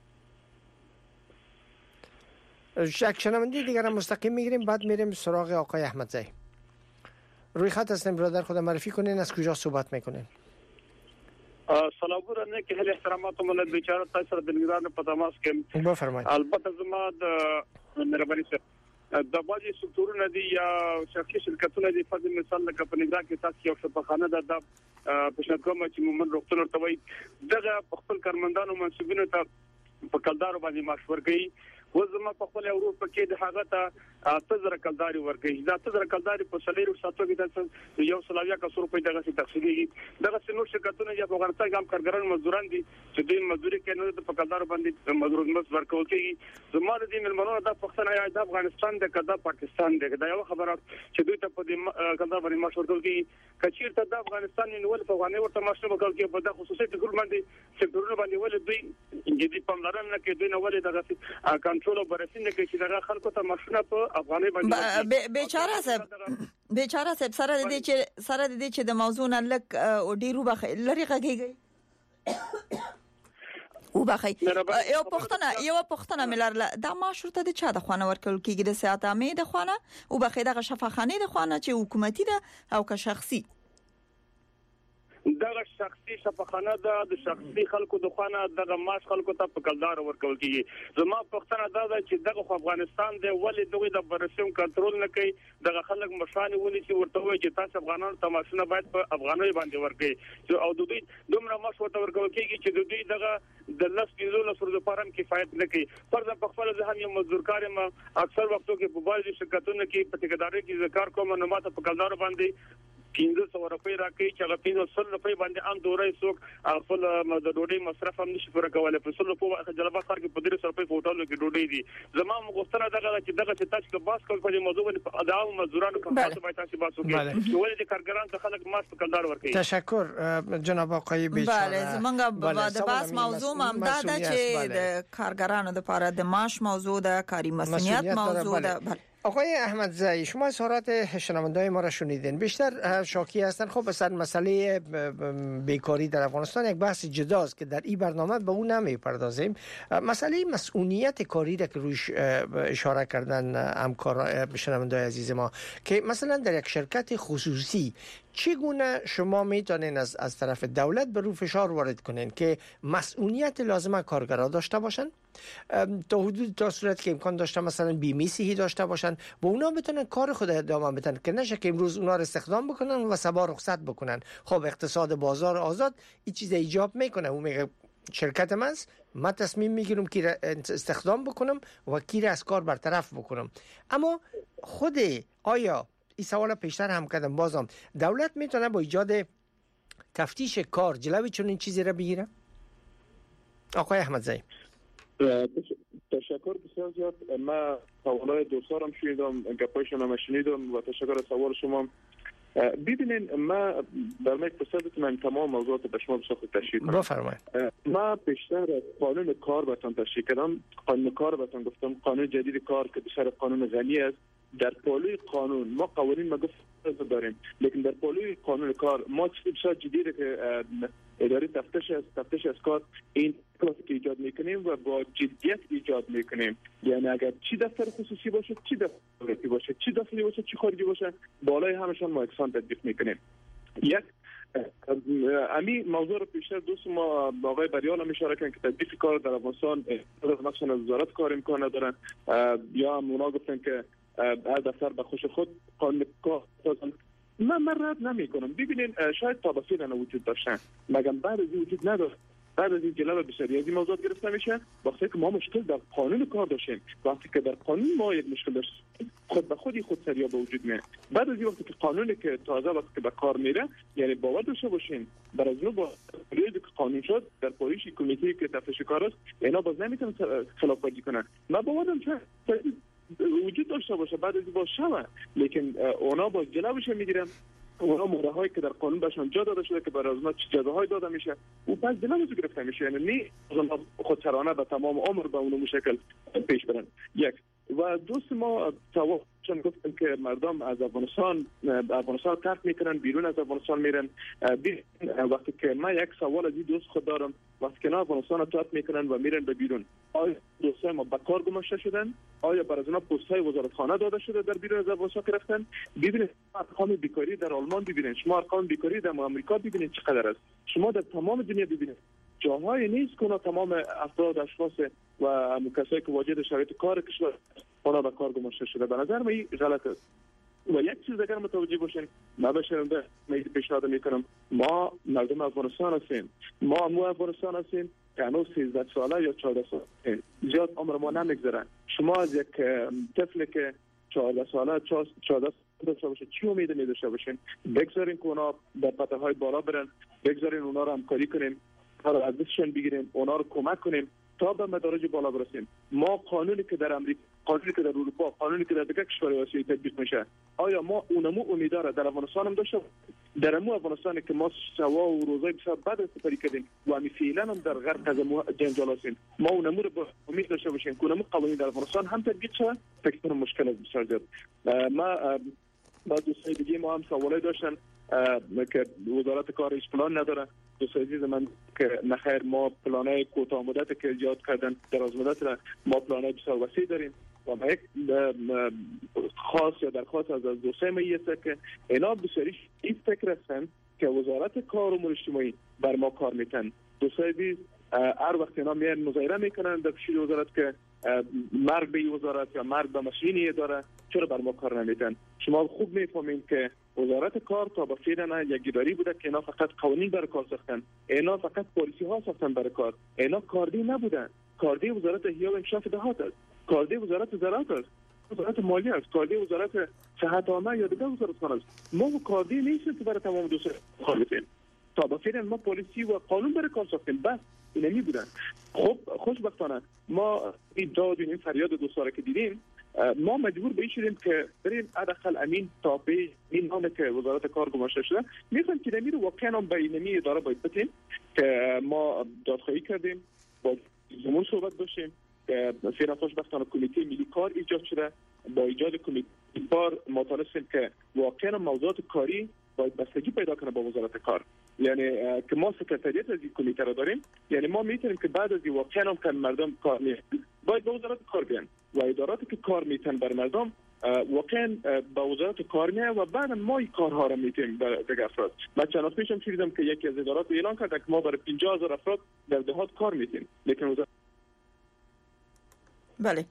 C: یک شنونده دیگر هم مستقیم میگیریم، بعد میریم سراغ آقای احمدزی. روی خط هستیم برادر، خودم معرفی کنین، از کجا صحبت میکنین؟
H: سلام برنه که هل احترامات ملت بیچاره تاسو د نگران په تماس کې
C: بفرمایئ.
H: البته زما د مهرباني سره د بعضي سکتورونو دي یا شرکتي شرکتونو دي په مثال لکه په نگران کې تاسو یو شفاخانه د په شکل چې مومن روغتون ورته وي دغه خپل کارمندانو منصبینو ته په کلدارو باندې معاش ورکړي وزما په خپل اروپا کې د هغه ته تزر کلداري ورکړي دا تزر کلداري په سلیرو ساتو کې تاسو یو سلاویا کا سر په دغه څه تفصیلي دغه څنور شرکتونه یا په افغانستان کې هم کارګران مزدوران دي چې دوی مزدوري کوي په کلدارو باندې مزدور ورکول کېږي زما د دې ملمنو د پښتنه یا د افغانستان د کدا پاکستان د یو خبره چې دوی ته په دې کلدار باندې معاش ورکول کېږي کچیر ته د افغانستان نیول په افغاني ورته معاش ورکول کېږي په د خصوصي ټکول باندې سکتورونه باندې ول دوی جدي پاملرنه کې دوی نه ولې دغه کنټرول برسینه کې چې دغه خلکو ته ماشونه په افغاني باندې بیچاره صاحب
D: سره د دې چې د موضوع نه لک او ډیرو بخ لري غږیږي او بخی یو پښتنه ملر دا ماشورته د چا د خوانه ورکول کېږي د سیاست امې د خوانه او بخی دغه شفاخانه د خوانه چې حکومتي ده او که شخصي
H: دغه شخصي شفاخانه د شخصي خلکو د خوانه دغه ماش خلکو ته په کلدار ورکول کیږي زما پښتنه دا چې دغه افغانستان د ولې دغه د برسوم کنټرول نه کوي دغه خلک مشانه ونی چې ورته وي چې تاسو افغانانو ته ماشونه باید په افغاني باندې ورکړي او د دوی دومره ماش ورته ورکول کیږي چې د دوی دغه د لس پیزو سر د پارم کفایت نه کوي فرض په خپل ځان یو مزدور کار ما اکثر وختو کې په بازي شرکتونو کې په ټیکداري کې ذکر کوم نو ماته په کلدار باندې 1500 روپۍ راکړي چې هغه 1500 روپۍ باندې عام دورې څوک خپل د ډوډۍ مصرف هم نشي پر کولای په سلو په جلبه خار کې په 300 روپۍ په هوټل کې ډوډۍ دي زما مغوښتنه دغه چې دغه چې تاسو کې باس کول په موضوع باندې اداو مزدورانو کوم تاسو باید تاسو باس وکړئ چې ولې د کارګرانو ته خلک ماس په کلدار ورکړي
C: تشکر جناب آقای بیچاره
D: بله زمونږ د باس موضوع هم دا چې د کارګرانو لپاره د معاش موضوع د کاری مسئولیت موضوع ده
C: آقای احمدزئی شما اظهارات شنونده‌های ما را شنیدین بیشتر شاکی هستن خب مثلا مسئله بیکاری در افغانستان یک بحث جداست که در این برنامه به اون نمیپردازیم مسئله مسئولیت کاری را که روش اشاره کردن همکار شنونده‌های عزیز ما که مثلا در یک شرکت خصوصی چگونه شما میتونین از طرف دولت به رو فشار وارد کنین که مسئولیت لازمه کارگرها داشته باشن تا حدود تا صورت که امکان داشته مثلا بیمه صحی داشته باشن و اونا بتونن کار خود ادامه بدن که نشه که امروز اونا رو استخدام بکنن و صبا رخصت بکنن خب اقتصاد بازار آزاد این چیز ایجاب میکنه اون میگه شرکت من تصمیم میگیرم که استخدام بکنم و کی از کار برطرف بکنم اما خود آیا این سوال پیشتر هم کردم بازم دولت میتونه با ایجاد تفتیش کار جلوی چنین چیزی را بگیره؟ آقای احمدزئی
B: تشکر بسیار زیاد من سوالای دوستارم شنیدم گپایشون هم شنیدم و تشکر از سوال شما ببینین ما در یک فرصتتون تمام موضوعات به شما بسخت تشریح کنم
C: بفرمایید
B: ما پیشتر قانون کار بهتون تشریح کردم قانون کار بهتون گفتم قانون جدید کار که بسیار قانون غنی است در پالوی قانون ما قوانین ما گفت داریم لیکن در پالوی قانون کار ما چیزی بسیار جدیده که اداره تفتیش از کار این کلاسی که ایجاد میکنیم و با جدیت ایجاد میکنیم یعنی اگر چی دفتر خصوصی باشه چی دفتر دولتی باشه چی داخلی باشه چی خارجی باشه بالای همشان ما یکسان تطبیق میکنیم یک امی موضوع رو پیشتر دوست ما با آقای بریال هم اشاره کردن که تطبیق کار در افغانستان مثلا وزارت کار امکان ندارن یا هم اونا گفتن که هر دفتر به خوش خود قانون کار دادن من رد نمی کنم ببینین شاید تابعیت وجود داشتن مگم بعد از وجود نداشت بعد از این جلال بسیاری از این موضوعات گرفته میشه وقتی که ما مشکل در قانون کار داشتیم وقتی که در قانون ما یک مشکل داشتیم خود به خودی خودسری به وجود میاد بعد از این وقتی که قانونی که تازه وقتی که به کار میره یعنی باور داشته باشین بر از نو با پریودی که قانون شد در پایش کمیته که تفتیش کار است اینا باز نمیتونن خلاف ورزی کنن من باورم وجود داشته باشه بعد از این باز شوه لیکن اونا باز جلوش میگیرن اونا مورهایی که در قانون بهشون جا داده شده که برای از ما چه جزاهایی داده میشه و پس جلوش گرفته میشه یعنی نه خودسرانه به تمام عمر به اون مشکل پیش برن یک و دوست ما چون گفتن که مردم از افغانستان ترک میکنن بیرون از افغانستان میرن وقتی که من یک سوال از این دوست خود دارم وقتی که افغانستان رو ترک میکنن و میرن به بیرون آیا دوستای ما به کار گماشته شدن آیا برای اونا پست‌های وزارتخانه داده شده در بیرون از افغانستان گرفتن ببینید ارقام بیکاری در آلمان ببینید شما ارقام بیکاری در آمریکا ببینید چقدر است شما در تمام دنیا ببینید جاهای نیست که تمام افراد اشخاص و کسایی که واجد شرایط کار کشور اونا به کار گماشته شده. به نظر من غلط است. و یک چیز دیگر متوجه باشین، من به شنونده پیشنهاد میکنم، ما مردم افغانستان هستیم، ما افغانستان هستیم که هنوز 13 ساله یا 14 ساله زیاد عمر ما نمیگذره. شما از یک طفل که 14 ساله 14 داشته باشه چی امید می‌داشته باشین؟ بگذارین که اونا در پته‌های بالا برن، بگذارین اونا رو همکاری کنیم، کار از دستشون بگیریم، اونا رو کمک کنیم تا به مدارج بالا برسیم. ما قانونی که در امریکا، قانونی که در اروپا، قانونی که در دیگر کشورهای آسیایی تطبیق میشه، آیا ما اونمو امیدواره در افغانستان هم داشته در مو افغانستانی که ما سوا و روزای بسیار بد استفاده کردیم و می فعلا هم در غرق از جنجال هستیم، ما اونمو رو با امید داشته باشیم که اونمو قوانین در افغانستان هم تطبیق شه، فکر مشکل است بسیار زیاد. ما با دوستای دیگه ما هم سوالای داشتن که وزارت کار هیچ پلان نداره. دوستای عزیز من که نخیر ما پلانای کوتاه مدت که ایجاد کردن، دراز مدت را ما پلانای بسیار وسیع داریم و ما یک خاص یا درخواست از دوستای ما است که اینا بسیاری این فکر هستن که وزارت کار و امور اجتماعی بر ما کار میتن. دوستای عزیز هر وقت اینا میان مظاهره میکنن در پیش وزارت که مرگ به وزارت یا مرگ به مسئولین اداره، چرا بر ما کار نمیتن؟ شما خوب میفهمین که وزارت کار تا به فعلا یک اداری بوده که اینا فقط قوانین برای کار ساختن، اینا فقط پالیسی ها ساختن برای کار، اینا کاردی نبودن. کاردی وزارت احیا و انکشاف دهات است، کاردی وزارت زراعت است، وزارت مالیه است، کاردی وزارت صحت عامه یا دیگر وزارتخانه است. ما کاردی نیستیم که برای تمام دوستان کار بکنیم. تا به فعلا ما پالیسی و قانون برای کار ساختیم، بس اینا می بودن. خب خوشبختانه ما این داد این فریاد دوستان که دیدیم، ما مجبور به این شدیم که بریم حداقل امین تا به این نامه که وزارت کار گماشته شده میخوام که نمی رو واقعا هم به اینمی اداره باید بتیم که ما دادخواهی کردیم با زمون صحبت داشتیم که فعلا خوشبختانه کمیته ملی کار ایجاد شده. با ایجاد کمیته کار ما تونستیم که واقعا موضوعات کاری باید بستگی پیدا کنه با وزارت کار، یعنی که ما سکرتریات از این کمیته را داریم، یعنی ما میتونیم که بعد از این واقعا هم که مردم کار میکنن باید به وزارت کار بیان و اداراتی که کار میتن بر مردم واقعا با وزارت کار میه و بعد ما این کارها را میتیم به افراد. من چند وقت پیشم شنیدم که یکی از ادارات اعلان کرد که ما برای 50,000 افراد در دهات کار میتیم، لیکن وزارت
D: بله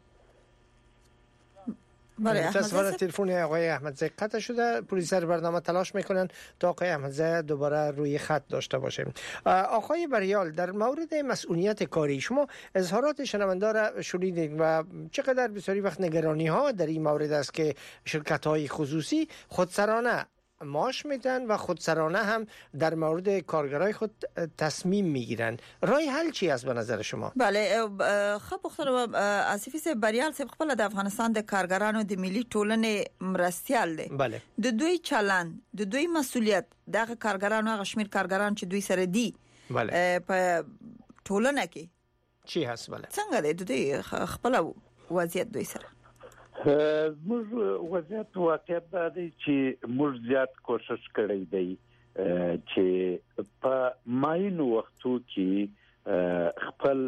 C: تصویر تلفن آقای احمدزی قطع شده. پرویسر برنامه تلاش میکنن تا آقای احمدزی دوباره روی خط داشته باشیم. آقای بریال، در مورد مسئولیت کاری شما اظهارات شنونده را شنیدید و چقدر بسیاری وقت نگرانی ها در این مورد است که شرکت های خصوصی خودسرانه معاش میدن و خودسرانه هم در مورد کارگرای خود تصمیم میگیرن. راه حل چی است به نظر شما؟
D: بله خب بخاطر اسفیس بریال سب خپل د افغانستان د کارګرانو د ملي ټولنې مرستيال دي.
C: بله.
D: د دوی چلن، د دوی مسؤلیت دغه کارګرانو هغه شمیر کارګران چې دوی سره دي.
C: بله.
D: په ټولنه کې
C: چی هست؟ بله.
D: څنګه دی دوی خپل وضعیت دوی سره؟
E: موږ وضعیت واقعیت دا دی چې موږ زیات کوشش کړی دی چې په ماینو وختو کې خپل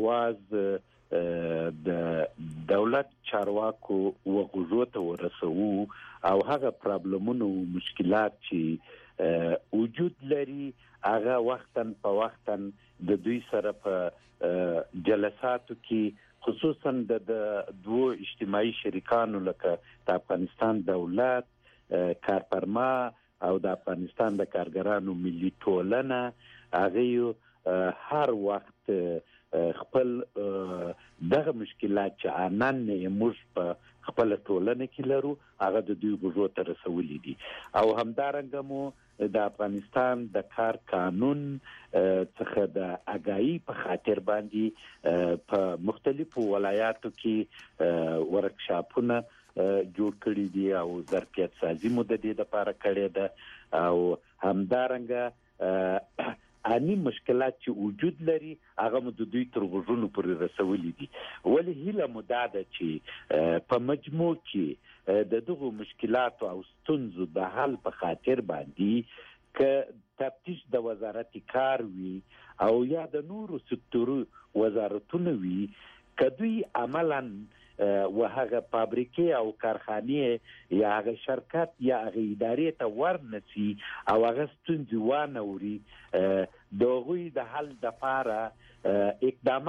E: आवाज د دولت چارواکو وغوږو ته ورسوو او هغه پرابلمونو مشکلات چې وجود لري هغه وختن په وختن د دوی سره په جلساتو کې خصوصا د دوه اجتماعي شریکانو لکه د افغانستان دولت کارپرما او د افغانستان د کارګرانو ملي ټولنه هغه هر وخت خپل دغه مشکلات چې انن موږ په خپل ټولنه کې لرو هغه د دوی غوږو ته رسولې دي او همدارنګه مو د افغانستان د کار قانون څخه د اگاهی په خاطر باندې په مختلفو ولایاتو کې ورکشاپونه جوړ کړي دي او ظرفیت سازي مو د دې لپاره کړې ده او همدارنګه اني مشکلات چې وجود لري هغه مو د دوی تر غوږونو پورې رسولې دي. ولې هیله مو دا ده چې په مجموع کې د دغو مشکلاتو او ستونزو د حل په خاطر باندې ک تفتیش د وزارت کار وی او یا د نورو سکتورو وزارتونو وی کدوی عملاً وهغه فابریکې او کارخانې یا هغه شرکت یا هغه ادارې ته ورنسي او هغه ستونزې وانوري د غوی د حل لپاره اقدامات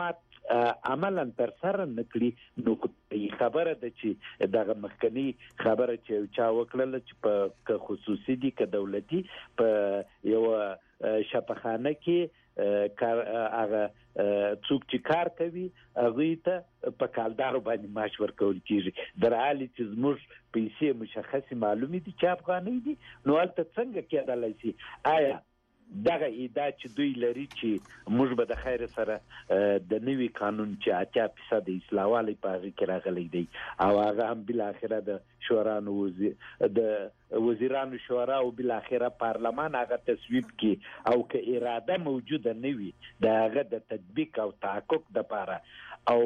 E: عملاً تر سره نکړي نو خبره ده چې دغه مخکنی خبره چې چا وکړل چې په خصوصي دي که دولتي په یو شفاخانه کې کار هغه څوک چې کار کوي هغه ته په کالدارو باندې معاش ورکول کیږي در حالي چې زموږ پیسې مشخصي معلومي دي چې افغاني دي نو هلته څنګه کېدلی شي آیا دغه ادعا چې دوی لري چې موږ به د خیر سره د نوي قانون چې 80% اصلاحوالي په هغه کې راغلی دی او هغه هم بل اخره د شورانو د وزیرانو شورا او بل اخره پارلمان هغه تصویب کی او که اراده موجوده نوي د هغه د تطبیق او تحقق لپاره او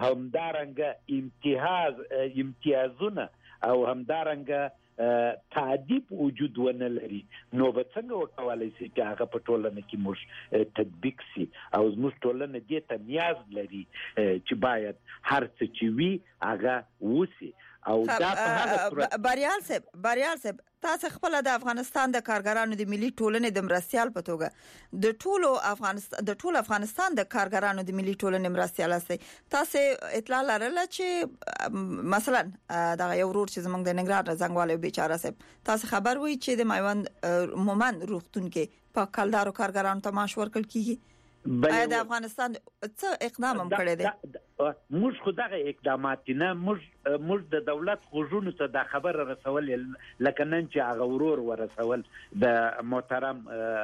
E: همدارنګه امتیازونه او همدارنګه تعدیب وجود ونه لري نو به څنګه وکولای شي چې هغه په ټولنه کې موږ تطبیق شي او زموږ ټولنه دې ته نیاز لري چې باید هر څه چې وي هغه وشي او دا په هغه صورت
D: بریال صاحب تاسو خپل د افغانستان د کارګرانو د ملي ټولنې د مرستيال په توګه د ټول افغانستان د کارګرانو د ملي ټولنې مرستيال اسئ تاسو اطلاع لرله چې مثلا دا یو ورور چې زمونږ د ننګرهار زنګواله بیچاره صاحب تاسو خبر وي چې د میوند مومن روغتون کې په کلدارو کارګرانو ته معاش ورکړل کیږي آیا د افغانستان څه اقدام هم کړی دی
E: موږ خو دغه اقدامات نه موږ د دولت غوښتنو ته د خبر رسول لکه نن چې هغه ورور ورسول د محترم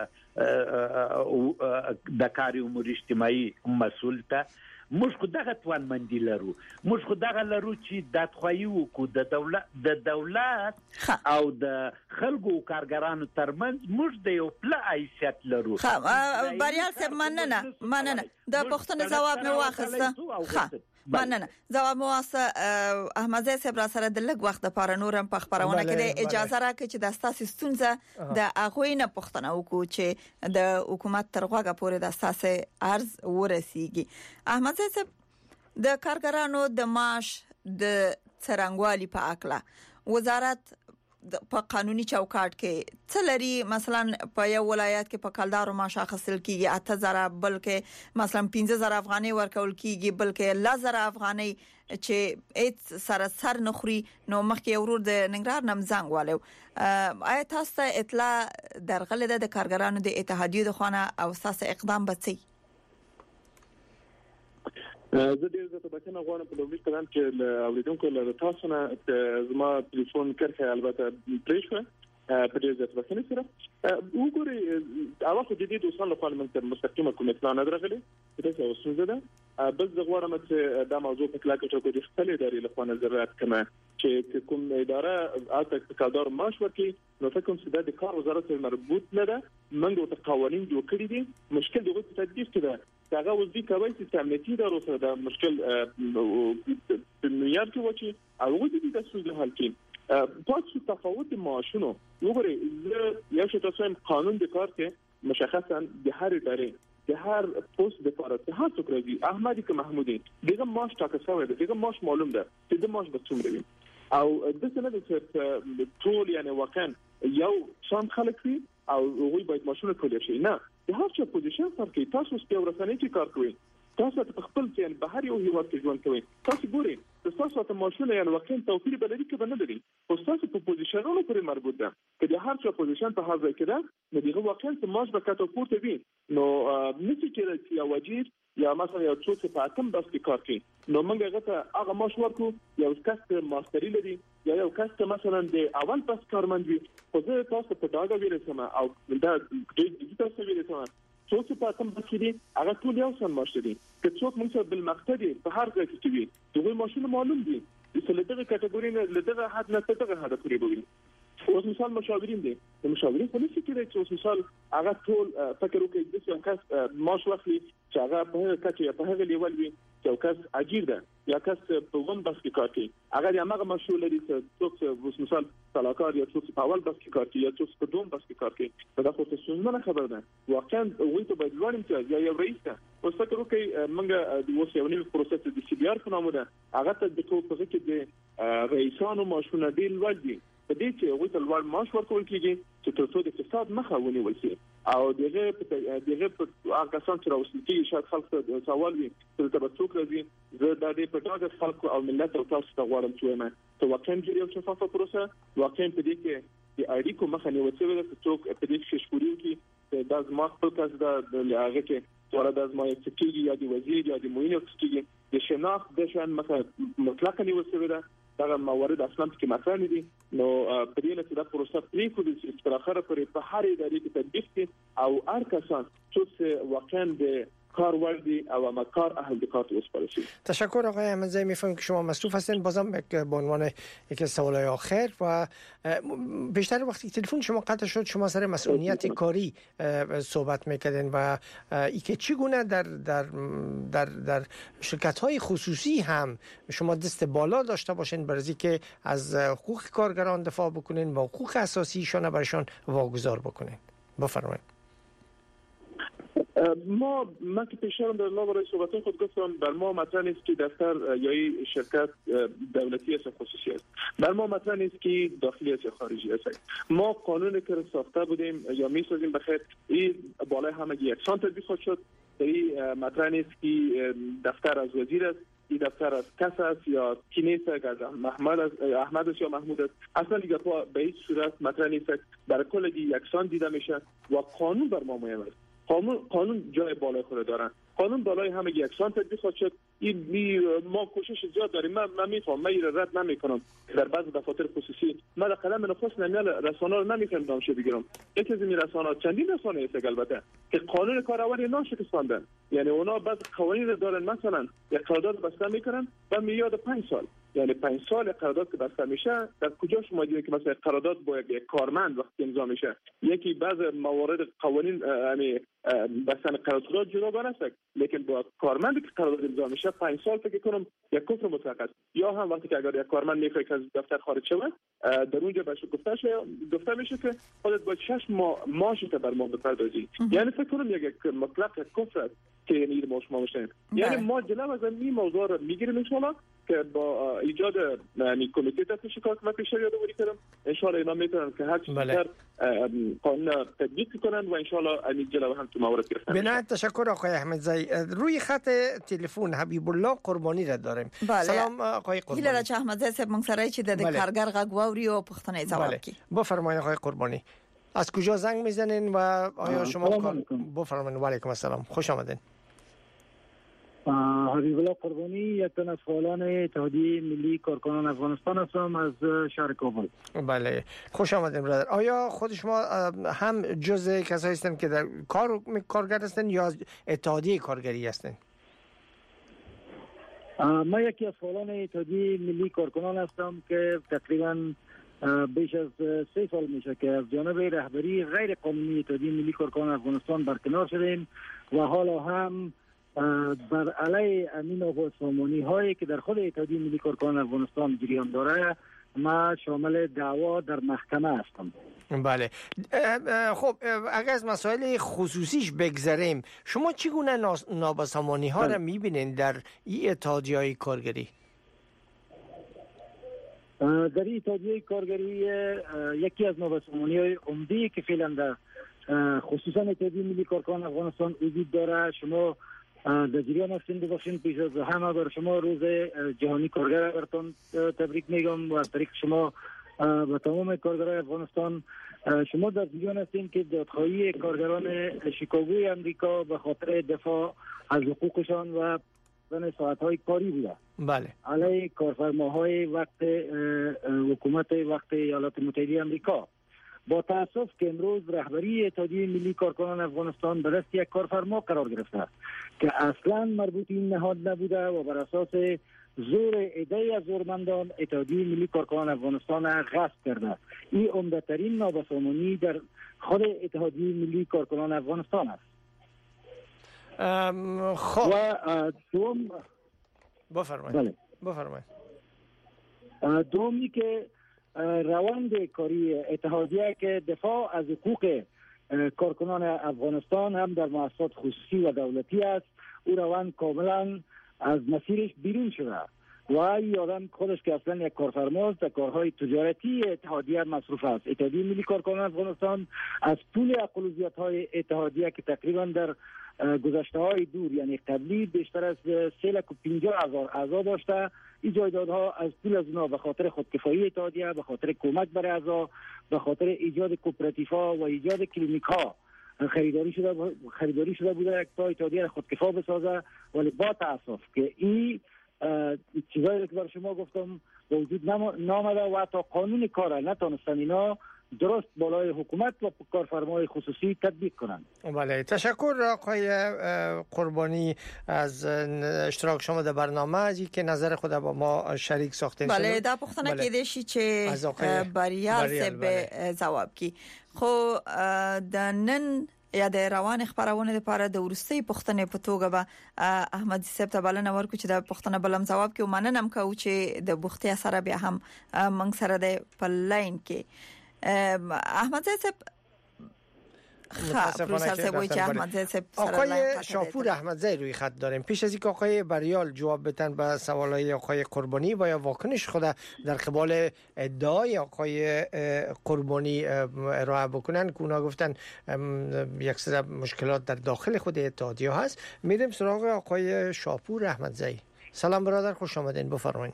E: د کار امور اجتماعي مسؤل ته موږ خو دغه توانمندي لرو موږ خو دغه لرو چې د تخوایي وکړو د دولت او د خلکو کارګرانو ترمنځ موږ د یو پله حیثیت لرو
D: بریال صاحب مننه د پښتنو جواب مې واخیسته مننه جواب مو احمد صاحب را سره د لږ وخت لپاره نورم په خبرونه کې د اجازه راکړي چې د اساسي ستونزه د اغوینه پښتنه وکړو چې د حکومت ترغوګه پورې د اساسي ارز ورسیږي احمد صاحب د کارګرانو د معاش د څرنګوالي په اکله وزارت په قانوني چوکاټ کې څه لري مثلا په یو ولایت کې په کلدارو معاش اخیستل کیږي 8000 بلکې مثلا 15000 افغاني ورکول کیږي بلکې 10000 افغاني چې ایت سر نخري نو مخکې ورور د ننګرهار نمزنګ والو آیا تاسو اطلاع درغله د کارګرانو د اتحادیې د خانه او اساس اقدام بچي
B: زه ډیر زه بچنه غواړم په لومړي قدم کې اوریدونکو له تاسو نه زما ټلیفون کرخه البته پریښه په دې ځای بچنه سره وګورئ اواخه د دې دوسان له پارلمان مستقیمه کوم اطلاع نه درغلي دا څه وسوځه ده بس زه غواړم چې دا موضوع په کلاکه ټکو د خپل ادارې له خوا نظریات کمه چې کوم اداره اته کادر معاش ورکړي نو فکر کوم چې د کار وزارت سره مربوط نه ده منګو ته قوانين جوړ کړی دي مشکل دغه تدبیر کې ده داغه وځي کوي چې امنیتي ادارو سره د مشکل په معیار کې وچی او وځي د څه حل کې تاسو تفاوت معاشونو وګورئ یو څه تاسو قانون د کار کې مشخصا د هر ادارې د هر پوسټ د لپاره ته هڅه کوي احمدي که محمودي دغه معاش ټاکل شوی دی دغه معاش معلوم ده چې د معاش به څومره وي او د څه نه د ټول یعنی واقعا یو شان خلک وي او هغوی باید معاشونه کولی شي نه د هر څه پوزیشن فرق کوي تاسو په ورسنۍ کې کار کوئ تاسو ته خپل ځان بهر یو هیواد کې ژوند کوئ تاسو ګورئ تاسو ته معاشونه یعنی واقعا توفیر بلري کې باندې لري او تاسو په پوزیشنونو پورې مربوط ده چې د هر څه پوزیشن په هغه کې ده نو دغه واقعا چې معاش به کاته پورته وي نو نشي کېدای چې یو وزیر یا مثلا یو څوک په اتم بس کې کار کوي نو موږ هغه هغه معاش ورکو یو کس ماستری لري یا یو کس مثلا د اول بس کارمند وي خو زه تاسو په داګه ویل او دا د تاسو ویل څوک په اتم بس کې هغه ټول یو څه معاش دي که څوک موږ بل مقصدي په هر ځای کې وي دغه معاشونه معلوم دي چې لدغه کټګوري نه لدغه حد نه څه هدا پوری بوي اوس مثال مشاورین دي مشاورین خو نشي کېدای چې اوس مثال هغه ټول فکر وکړي چې څنګه کس معاش واخلي چې هغه په هغه کچه په هغه لیول وي چې کس اجیر ده یا کس په ون بس کې کار کوي هغه هغه مسؤل لري چې څوک اوس مثال صلاحکار یا څوک په اول بس کې کار کوي یا څوک په دوم بس کې کار کوي دا خو څه نه خبر ده واقعا وایي ته باید وړاندې چې یا یو رئیس ده اوس فکر وکړي موږ د اوس یو نوی پروسس د سی بي ار په نامه ده هغه ته د ټول په کې د رئیسانو معاشونه ډیر لوړ دي په دې چې هغه ته لوړ معاش ورکول کیږي چې تر څو د اقتصاد مخه ونیول شي او دغه کسان چې راوستي شاید خلک سوال وي چې تاسو څوک راځي زه د دې په ټاګه خلک او ملت او تاسو ته غواړم چې ما ته واقعا جوړ یو شفافه پروسه واقعا په دې کې د اړیکو مخه نیول شوې ده چې څوک په دې کې شکوري کې د ازما خپل کس د هغه کې ورته د ازما چې یا د وزیر یا د موینه چې د شناخت د شان مخه مطلق نیول شوې ده دا موارد اصلا کې مطرح نه دي نو په دې لته د پروسه پریکو د استراخره پر په هر ادارې کې تطبیق دي او هر کسان چې واقعا د کار وردی او مکار اهل دقت وسپارشی.
C: تشکر آقای احمدزی. میفهمم که شما مصروف هستین. بازم به عنوان یک سوال آخر و بیشتر وقتی تلفن شما قطع شد شما سر مسئولیت کاری صحبت میکردین و اینکه چگونه در شرکت‌های خصوصی هم شما دست بالا داشته باشین برای که از حقوق کارگران دفاع بکنین و حقوق اساسیشون برایشان واگذار بکنین. بفرمایید.
B: ما که پیشترم در الله برای صحبتون خود گفتم بر ما مطرح نیست که دفتر یا شرکت دولتی است خصوصی است. بر ما مطرح نیست که داخلی است یا خارجی است. ما قانونی که ساخته بودیم یا میسازیم بخیر این بالای همه یکسان تطبیق خواهد شد. این مطرح نیست که دفتر از وزیر است، این دفتر از کس است یا کی نیست، از احمد است یا محمود است. اصلا دیگه به هیچ صورت مطرح نیست. برای کل یکسان دیده میشه و قانون بر ما مهم است. قانون جای بالای خود دارن. قانون بالای همه یکسان تطبیق خواهد شد. ما کوشش زیاد داریم. من میفهمم، من این رد نمیکنم. در بعضی دفاتر خصوصی من قلم نخست نمیال رسانه رو نمیتونم دامشه بگیرم. یکی از این رسانه چندین رسانه است البته که قانون کارآوری ناشکستاندن. یعنی اونا بعض قوانین دارن، مثلا یک قرارداد بسته میکنن و میاد 5 سال. یعنی 5 سال قرارداد که بسته میشه در کجا شما دیدین که مثلا قرارداد با یک کارمند وقتی امضا میشه یکی بعض موارد قوانین یعنی بستن قرارداد جداگانه است، لیکن با کارمند که قرارداد امضا میشه 5 سال فکر کنم یک کفر مطلق است. یا هم وقتی که اگر یک کارمند میخواد که از دفتر خارج شود در اونجا بهش گفته میشه که خودت با 6 ماه معاشت بر ما بپردازی. یعنی فکر کنم یک مطلق کفر است که یعنی ما شما میشین. یعنی ما جلو از این موضوع رو میگیریم ان شاء الله که با ایجاد یعنی کمیته تفتیش کار که پیش یادآوری کردم ان شاء الله اینا میتونن که هر چیزی در قانون تطبیق کنن و ان شاء الله این جلو هم تو موارد گرفتن.
C: بنابراین تشکر آقای احمدزی. روی خط تلفن حبیب الله قربانی را داریم. سلام آقای قربانی.
D: هیله چې احمدزی صاحب موږ سره چې د کارګر غږ واوري او پښتنې جواب کی.
C: بفرمایید آقای قربانی. از کجا زنگ میزنین و آیا شما بفرمایید؟ و علیکم السلام. خوش آمدین.
I: حبیب الله قربانی، یک تن از فعالان اتحادیه ملی کارکنان افغانستان هستم از شهر کابل.
C: بله، خوش آمدین برادر. آیا خود شما هم جزء کسایی هستن که در کارگر هستن یا اتحادیه کارگری هستن؟
I: من یکی از فعالان اتحادیه ملی کارکنان هستم که تقریبا بیش از 3 سال میشه که از جانب رهبری غیر قانونی اتحادیه ملی کارکنان افغانستان برکنار شدیم و حالا هم بر علیه امین آقا سامانی هایی که در خود اتحادیه ملی کارکنان افغانستان جریان داره ما شامل دعوا در محکمه هستم.
C: بله. خب اگر از مسائل خصوصیش بگذریم، شما چگونه نابسامانی ها را میبینین در این اتحادیه های کارگری؟
I: در این اتحادیه کارگری یکی از نابسامانی های عمده که فعلا در خصوصا اتحادیه ملی کارکنان افغانستان وجود داره، شما در جریان هستین ببخشید پیش از همه بر شما روز جهانی کارگر براتون تبریک میگم و از طریق شما به تمام کارگرای افغانستان. شما در جریان هستین که دادخواهی کارگران شیکاگوی امریکا به خاطر دفاع از حقوقشان و ساعت‌های کاری بوده.
C: بله.
I: علیه کارفرماهای وقت حکومت وقت ایالات متحده آمریکا. با تاسف که امروز رهبری اتحادیه ملی کارکنان افغانستان به دست یک کارفرما قرار گرفته که اصلا مربوط این نهاد نبوده و بر اساس زور ایده از زورمندان اتحادیه ملی کارکنان افغانستان غصب کرده. این عمده‌ترین نابسامانی در خود اتحادیه ملی کارکنان افغانستان است.
C: خب
I: و دوم
C: بفرمایید. بفرمایید.
I: دومی که روند کاری اتحادیه که دفاع از حقوق کارکنان افغانستان هم در مؤسسات خصوصی و دولتی است، او روند کاملا از مسیرش بیرون شده و این آدم خودش که اصلا یک کارفرماست در کارهای تجارتی اتحادیه مصروف است. اتحادیه ملی کارکنان افغانستان از پول اقلوزیت‌های اتحادیه که تقریبا در گذشته‌های دور یعنی قبلی بیشتر از 350,000 اعضا داشته، این جایدادها از پول از اونا به خاطر خودکفایی اتحادیه، به خاطر کمک برای اعضا، به خاطر ایجاد کوپراتیف‌ها و ایجاد کلینیک‌ها خریداری شده بوده تا اتحادیه خودکفا بسازه. ولی با تاسف که این چیزایی که بر شما گفتم وجود نامده و حتی قانون کار نتونستن اینا درست بالای حکومت و کارفرمای خصوصی تطبیق کنند.
C: بله، تشکر آقای قربانی از اشتراک شما در برنامه، از اینکه نظر خود با ما شریک ساختین.
D: بله، دا پختنه کې دي چې بریال سے به جواب کی خو د نن یا د روان خبرونه لپاره د ورستي پښتنې په توګه به احمد صاحب ته بلنه ورکو چې د پښتنه بلم جواب کې ومننم کو چې د بوختي سره به هم منګ سره د پلاین کې احمد صاحب
C: آقای شاپور احمدزی روی خط داریم. پیش از اینکه آقای بریال جواب بدن به سوالای آقای قربانی و یا واکنش خود در قبال ادعای آقای قربانی ارائه بکنن که اونا گفتن یک سری مشکلات در داخل خود اتحادیه هست، میریم سراغ آقای شاپور احمدزی. سلام برادر، خوش آمدین، بفرمایید.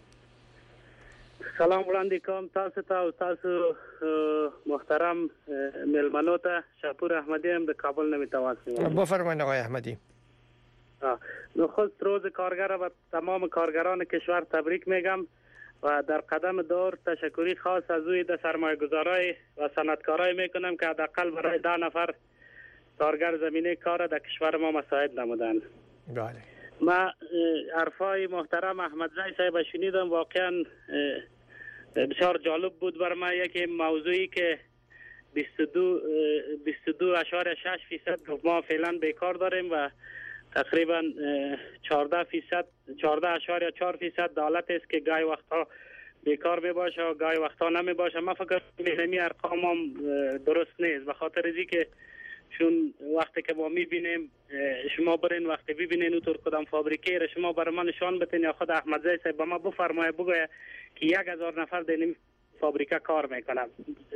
J: سلام وړاندې کوم تاسو ته او تاسو محترم ملمنو ته. شاپور احمدی هم د کابل نه متواصل.
C: بفرمایید آقای احمدی.
J: نخست روز کارگر و تمام کارگران کشور تبریک میگم و در قدم دور تشکری خاص از اوی د سرمایه‌گذارای و صنعتکارای میکنم که حداقل برای 10 نفر کارگر زمینه کار در کشور ما مساعد نمودن.
C: بله.
J: ما حرفای محترم احمدزی صاحب شنیدم، واقعا بسیار جالب بود بر من. یکی موضوعی که 22.6% ما فعلا بیکار داریم و تقریبا 14.4% دولت است که گاهی وقتا بیکار می باشه و گاهی وقتا نمی باشه. من فکر می‌کنم ارقام هم درست نیست، به خاطر از اینکه چون وقتی که ما میبینیم، شما برین وقتی ببینین اونطور کدام فابریکه را شما برای من نشان بتین یا خود احمدزی صاحب به ما بفرمایه بگویه که 1000 نفر در این فابریکه کار میکنن.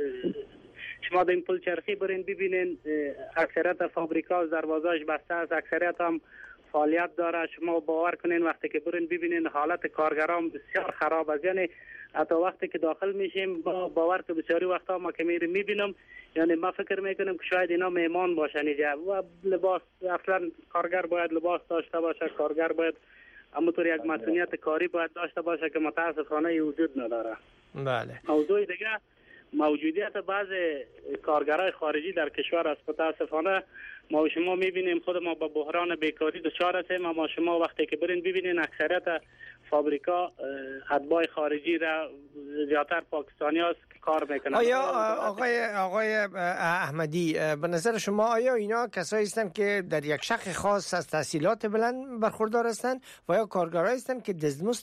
J: شما در این پل چرخی برین ببینین اکثریت فابریکه ها دروازه‌اش بسته است، اکثریت هم فعالیت داره. شما باور کنین وقتی که برین ببینین حالت کارگران بسیار خراب است. یعنی حتی وقتی که داخل میشیم با باور که بسیاری وقتا ما که میبینم، یعنی ما فکر میکنم که شاید اینا مهمان باشن اینجا و لباس، اصلا کارگر باید لباس داشته باشه، کارگر باید همونطور یک مسئولیت کاری باید داشته باشه که متاسفانه وجود نداره.
C: بله.
J: موضوع دیگه موجودیت بعض کارگرای خارجی در کشور است. متاسفانه ما و شما میبینیم خود ما با بحران بیکاری دچار هستیم، اما شما وقتی که برین ببینین اکثریت فابریکا اتباع خارجی را زیادتر پاکستانی هست که کار میکنن.
C: آیا آقای احمدی به نظر شما آیا اینا کسایی هستند که در یک شق خاص از تحصیلات بلند برخوردار هستند و یا کارگرایی هستند که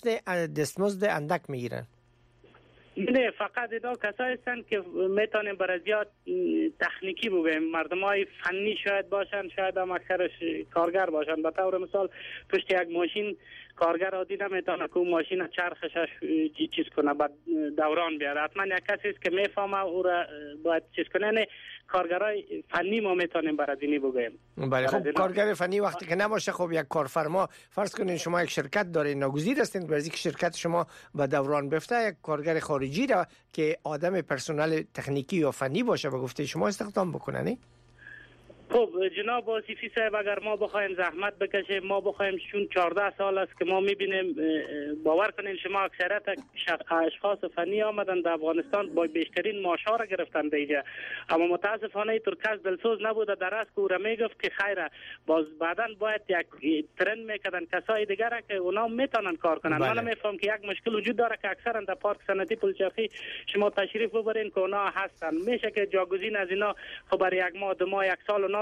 C: دستمزد اندک میگیرن؟
J: نه، فقط اینا کسایی هستند که میتونیم برای زیاد تکنیکی بگویم، مردمای فنی شاید باشن، شاید هم اکثرش کارگر باشن. به طور مثال پشت یک ماشین کارگر عادی نمیتونه که اون ماشین چرخش چیز کنه بعد دوران بیاره. حتما یک کسی است که میفهمه او را باید چیز کنه. نه کارگرای فنی ما میتونیم برای دینی بگویم.
C: بله، خب کارگر فنی وقتی که نباشه، خب یک کارفرما، فرض کنین شما یک شرکت دارین، ناگزیر هستین برای اینکه شرکت شما به دوران بیفته، یک کارگر خارجی را که آدم پرسنل تکنیکی یا فنی باشه به گفته شما استخدام بکنن.
J: خب جناب آصفی صاحب، اگر ما بخوایم زحمت بکشیم، ما بخوایم، چون 14 سال است که ما میبینیم، باور کنین شما اکثریت اشخاص فنی آمدن در افغانستان با بیشترین معاشا را گرفتن دیگه، اما متاسفانه ترکاس دلسوز نبوده در است که او را میگفت که خیره باز بعداً باید یک ترند میکردن کسای دیگر که اونا میتونن کار کنن. من نمیفهم که یک مشکل وجود داره که اکثرا در پارک صنعتی پلچرخی شما تشریف ببرین که اونا هستن، میشه که جاگزین از اینا خب برای یک ماه 2 ماه 1 سال اونا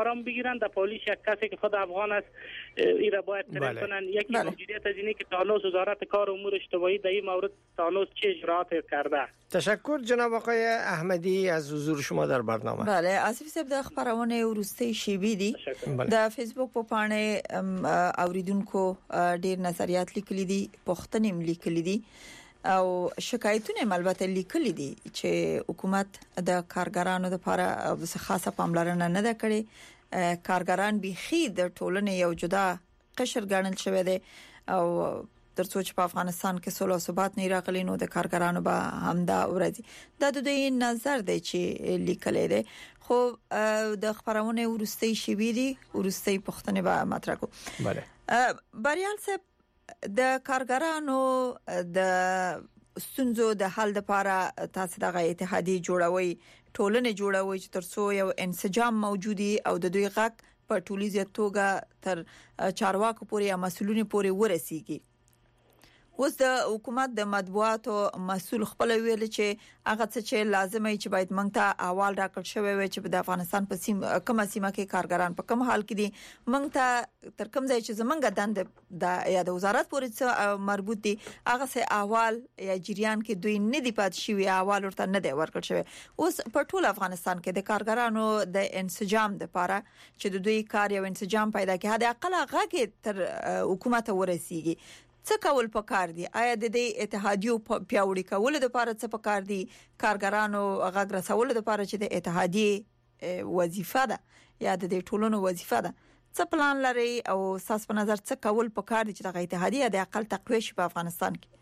J: آرام بگیرن. در پالیش یک کسی که خود افغان است این را باید ترک کنن. یکی موجودیت از اینه که تانوس وزارت کار امور اجتماعی در این مورد تانوس چه اجراعات کرده.
C: تشکر جناب آقای احمدی از حضور شما در برنامه.
D: بله آصف صاحب د خبرونه ورسته شیبی دي د فیسبوک په پاڼه اوریدونکو ډیر نظریات لیکلي دي، پوښتنې لیکلي دي او شکایتونه البته لیکلي دي چې حکومت د کارګرانو لپاره خاصه پاملرنه نه ده کړې. کارګران بيخي د ټولنې یو جدا قشر ګڼل شوی دی او ترڅو چې په افغانستان کې سوله او ثبات نه راغلی نو د کارګرانو به همدا ورځي. دا د دوی نظر دی چې لیکل دی. خو د خبرونه ورستي شوی دي، ورستي پښتنه به مطرح کو.
C: بله
D: بریال صاحب د کارګرانو د ستونزو د حل لپاره تاسو د اتحادیه جوړوي، ټولنه جوړوي چې ترڅو یو انسجام موجودي او د دوی غږ په ټولیزه توګه تر چارواکو پورې یا مسؤلینو پورې ورسیږي. اوس د حکومت د مطبوعاتو مسؤل خپل ویل چې هغه څه چې لازمه چې باید موږ ته احوال راکړ شوی وي چې د افغانستان په کومه سیمه کې کارګران په کوم حال کې دي، موږ ته تر کوم ځای چې زمونږ دند د یا د وزارت پورې مربوط دي هغه سه احوال یا جریان کې دوی نه دی پات شوی، احوال ورته نه دی ورکړ شوی. اوس په ټول افغانستان کې د کارګرانو د انسجام لپاره چې د دوی کار یو انسجام پیدا کړي، د اقل هغه کې تر حکومت ورسیږي. څه کول پکار دي؟ آیا د دې اتحادیو پیاوړي کول د لپاره څه پکار دي؟ کارګرانو غږ رسول د لپاره چې د اتحادیه وظیفه ده یا د ټولونو وظیفه ده، څه پلان لري او تاسو په نظر څه کول پکار دي چې د اتحادیه د اقل تقوی شي په افغانستان کې؟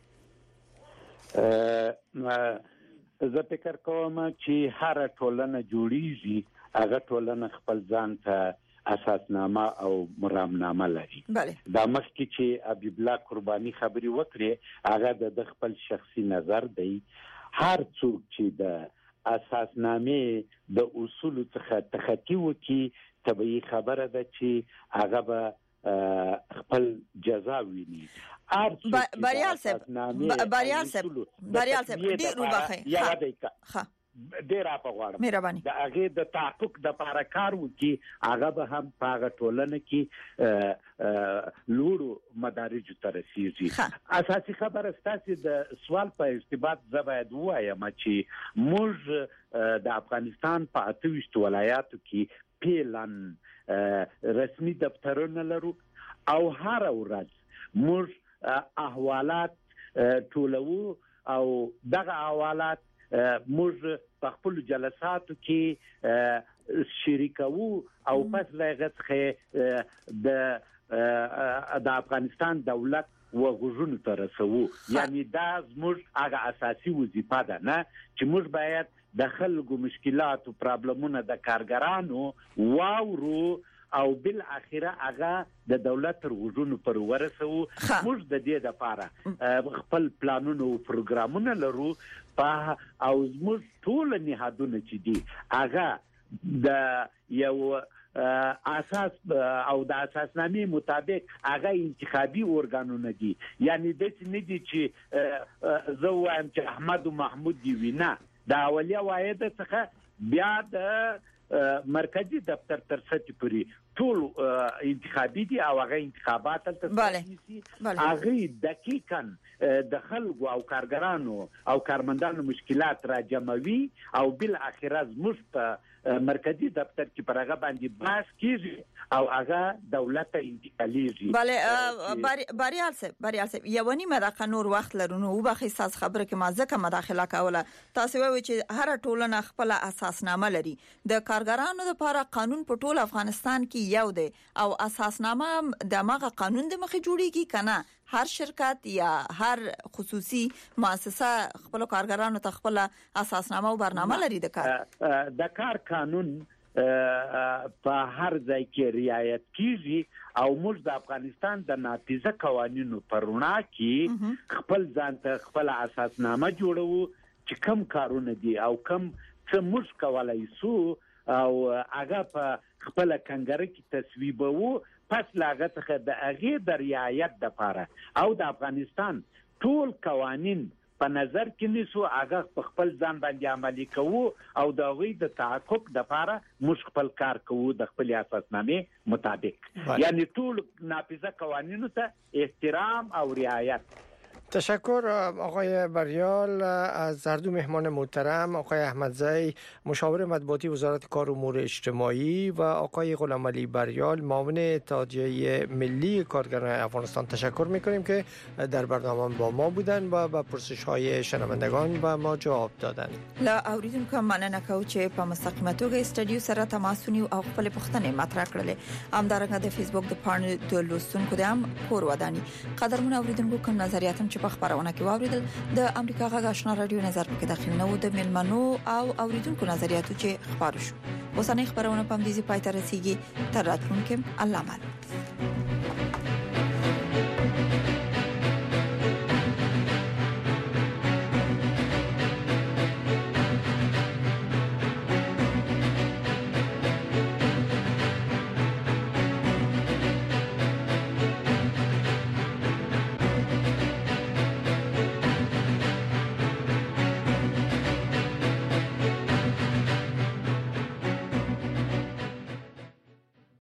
E: زه فکر کوم چې هر ټولنه جوړیږي هغه ټولنه خپل ځان ته اساسنامه او مرامنامه لري. دا مخکې چې حبیب الله قرباني خبري وکړي هغه د خپل شخصي نظر دی. هر څوک چې د اساسنامه د اصول څخه تخطي وکړي طبيعي خبره ده چې هغه به خپل جزا ویني.
D: بریال صاحب ډیر وبخښه
E: یا دایکا ډیر په غواړم
D: مهرباني
E: د هغه د تحقق د لپاره کار وکړي، هغه به هم په ټولنه کې لوړو مدارج ته رسیږي. اساسي خبره ستاسو د سوال په ارتباط زباید وایم چې موږ د افغانستان په 28 ولایاتو کې پیلن رسمي دفترونه لرو او هر ورځ موږ احوالات ټولو او دغه احوالات موږ په خپل جلساتو کې شریکو او پس لغت د افغانستان دولت وغوښنه ترسو. یعنی دا زموږ هغه اساسي وظیفه ده نه چې موږ باید د خلکو مشکلات او پرابلمونه د کارګرانو واورو او بل اخره هغه د دولت وغوښنه پر ورسو. موږ د دې لپاره خپل پلانونه او پروګرامونه لرو او موږ ټول نهادونه چې دي هغه د یو اساس او د اساسنامې مطابق هغه انتخابي ارګانونه دي. یعنی د څه نه دي چې زه وایم چې احمد او محمود دی وینا د اولیه واحد څخه بیا د مرکزی دفتر تر سطح پورې ټول انتخابي دي او هغه انتخابات تل هغه دقیقاً د خلکو او کارګرانو او کارمندانو مشکلات را جمعوي او بل اخره زموږ په مرکزی دفتر کې پرغه باندې باس کیږي او هغه دولت انتقالیږي.
D: bale بریال صاحب یو نیمه دقیقه نور وخت لرونو او بخې ساس خبره کې ما ځکه مداخله کوله. تاسو وایئ چې هر ټولنه خپل اساسنامه لري، د کارګرانو لپاره قانون په ټول افغانستان کې یو دی او اساسنامه د ماغه قانون د مخې جوړیږي کنه؟ هر شرکت یا هر خصوصي مؤسسه خپل کارګرانو ته خپل اساسنامه او برنامه لري. د
E: کار قانون په هر ځای کې رعایت کیږي او موږ د افغانستان د نافذه قوانینو پرونه کې خپل ځان ته خپل اساسنامه جوړو چې کوم کارونه دي او کوم څه موږ کولای شو او هغه په خپل کنګره کې تصویبو. پس لاغه څخه د هغه د رعایت لپاره او د افغانستان ټول قوانین په نظر کې نیسو هغه په خپل ځان باندې عملي کوو او د غوي د تحقق د لپاره موږ خپل کار کوو د خپل اساسنامه مطابق یعنی ټول نافذه قوانینو ته احترام او رعایت.
C: تشکر آقای بریال. از هر دو مهمان محترم، آقای احمدزی مشاور مطبوعاتی وزارت کار و امور اجتماعی و آقای غلامعلی بریال معاون اتحادیه ملی کارگران افغانستان تشکر میکنیم که در برنامه با ما بودن و به پرسش های شنوندگان و ما جواب دادن.
D: لا اوریدونکو مننه کوم چې په مستقیمه توګه استډیو سره تماس ونیو او خپل پوښتنې مطرح کړلې. همدارنګه د فیسبوک د پاڼې د لوستونکو د هم پور وداني قدرمن اوریدونکو کوم نظریات چې په خبرونه کې واوریدل د امریکا غږ آشنا رادیو نظر پکې داخل نه و د ملمنو او اوریدونکو نظریاتو چې خبرو شو. اوسنۍ خبرونه په دې ځای پای ته رسیدي. تر راتلونکي الله مل.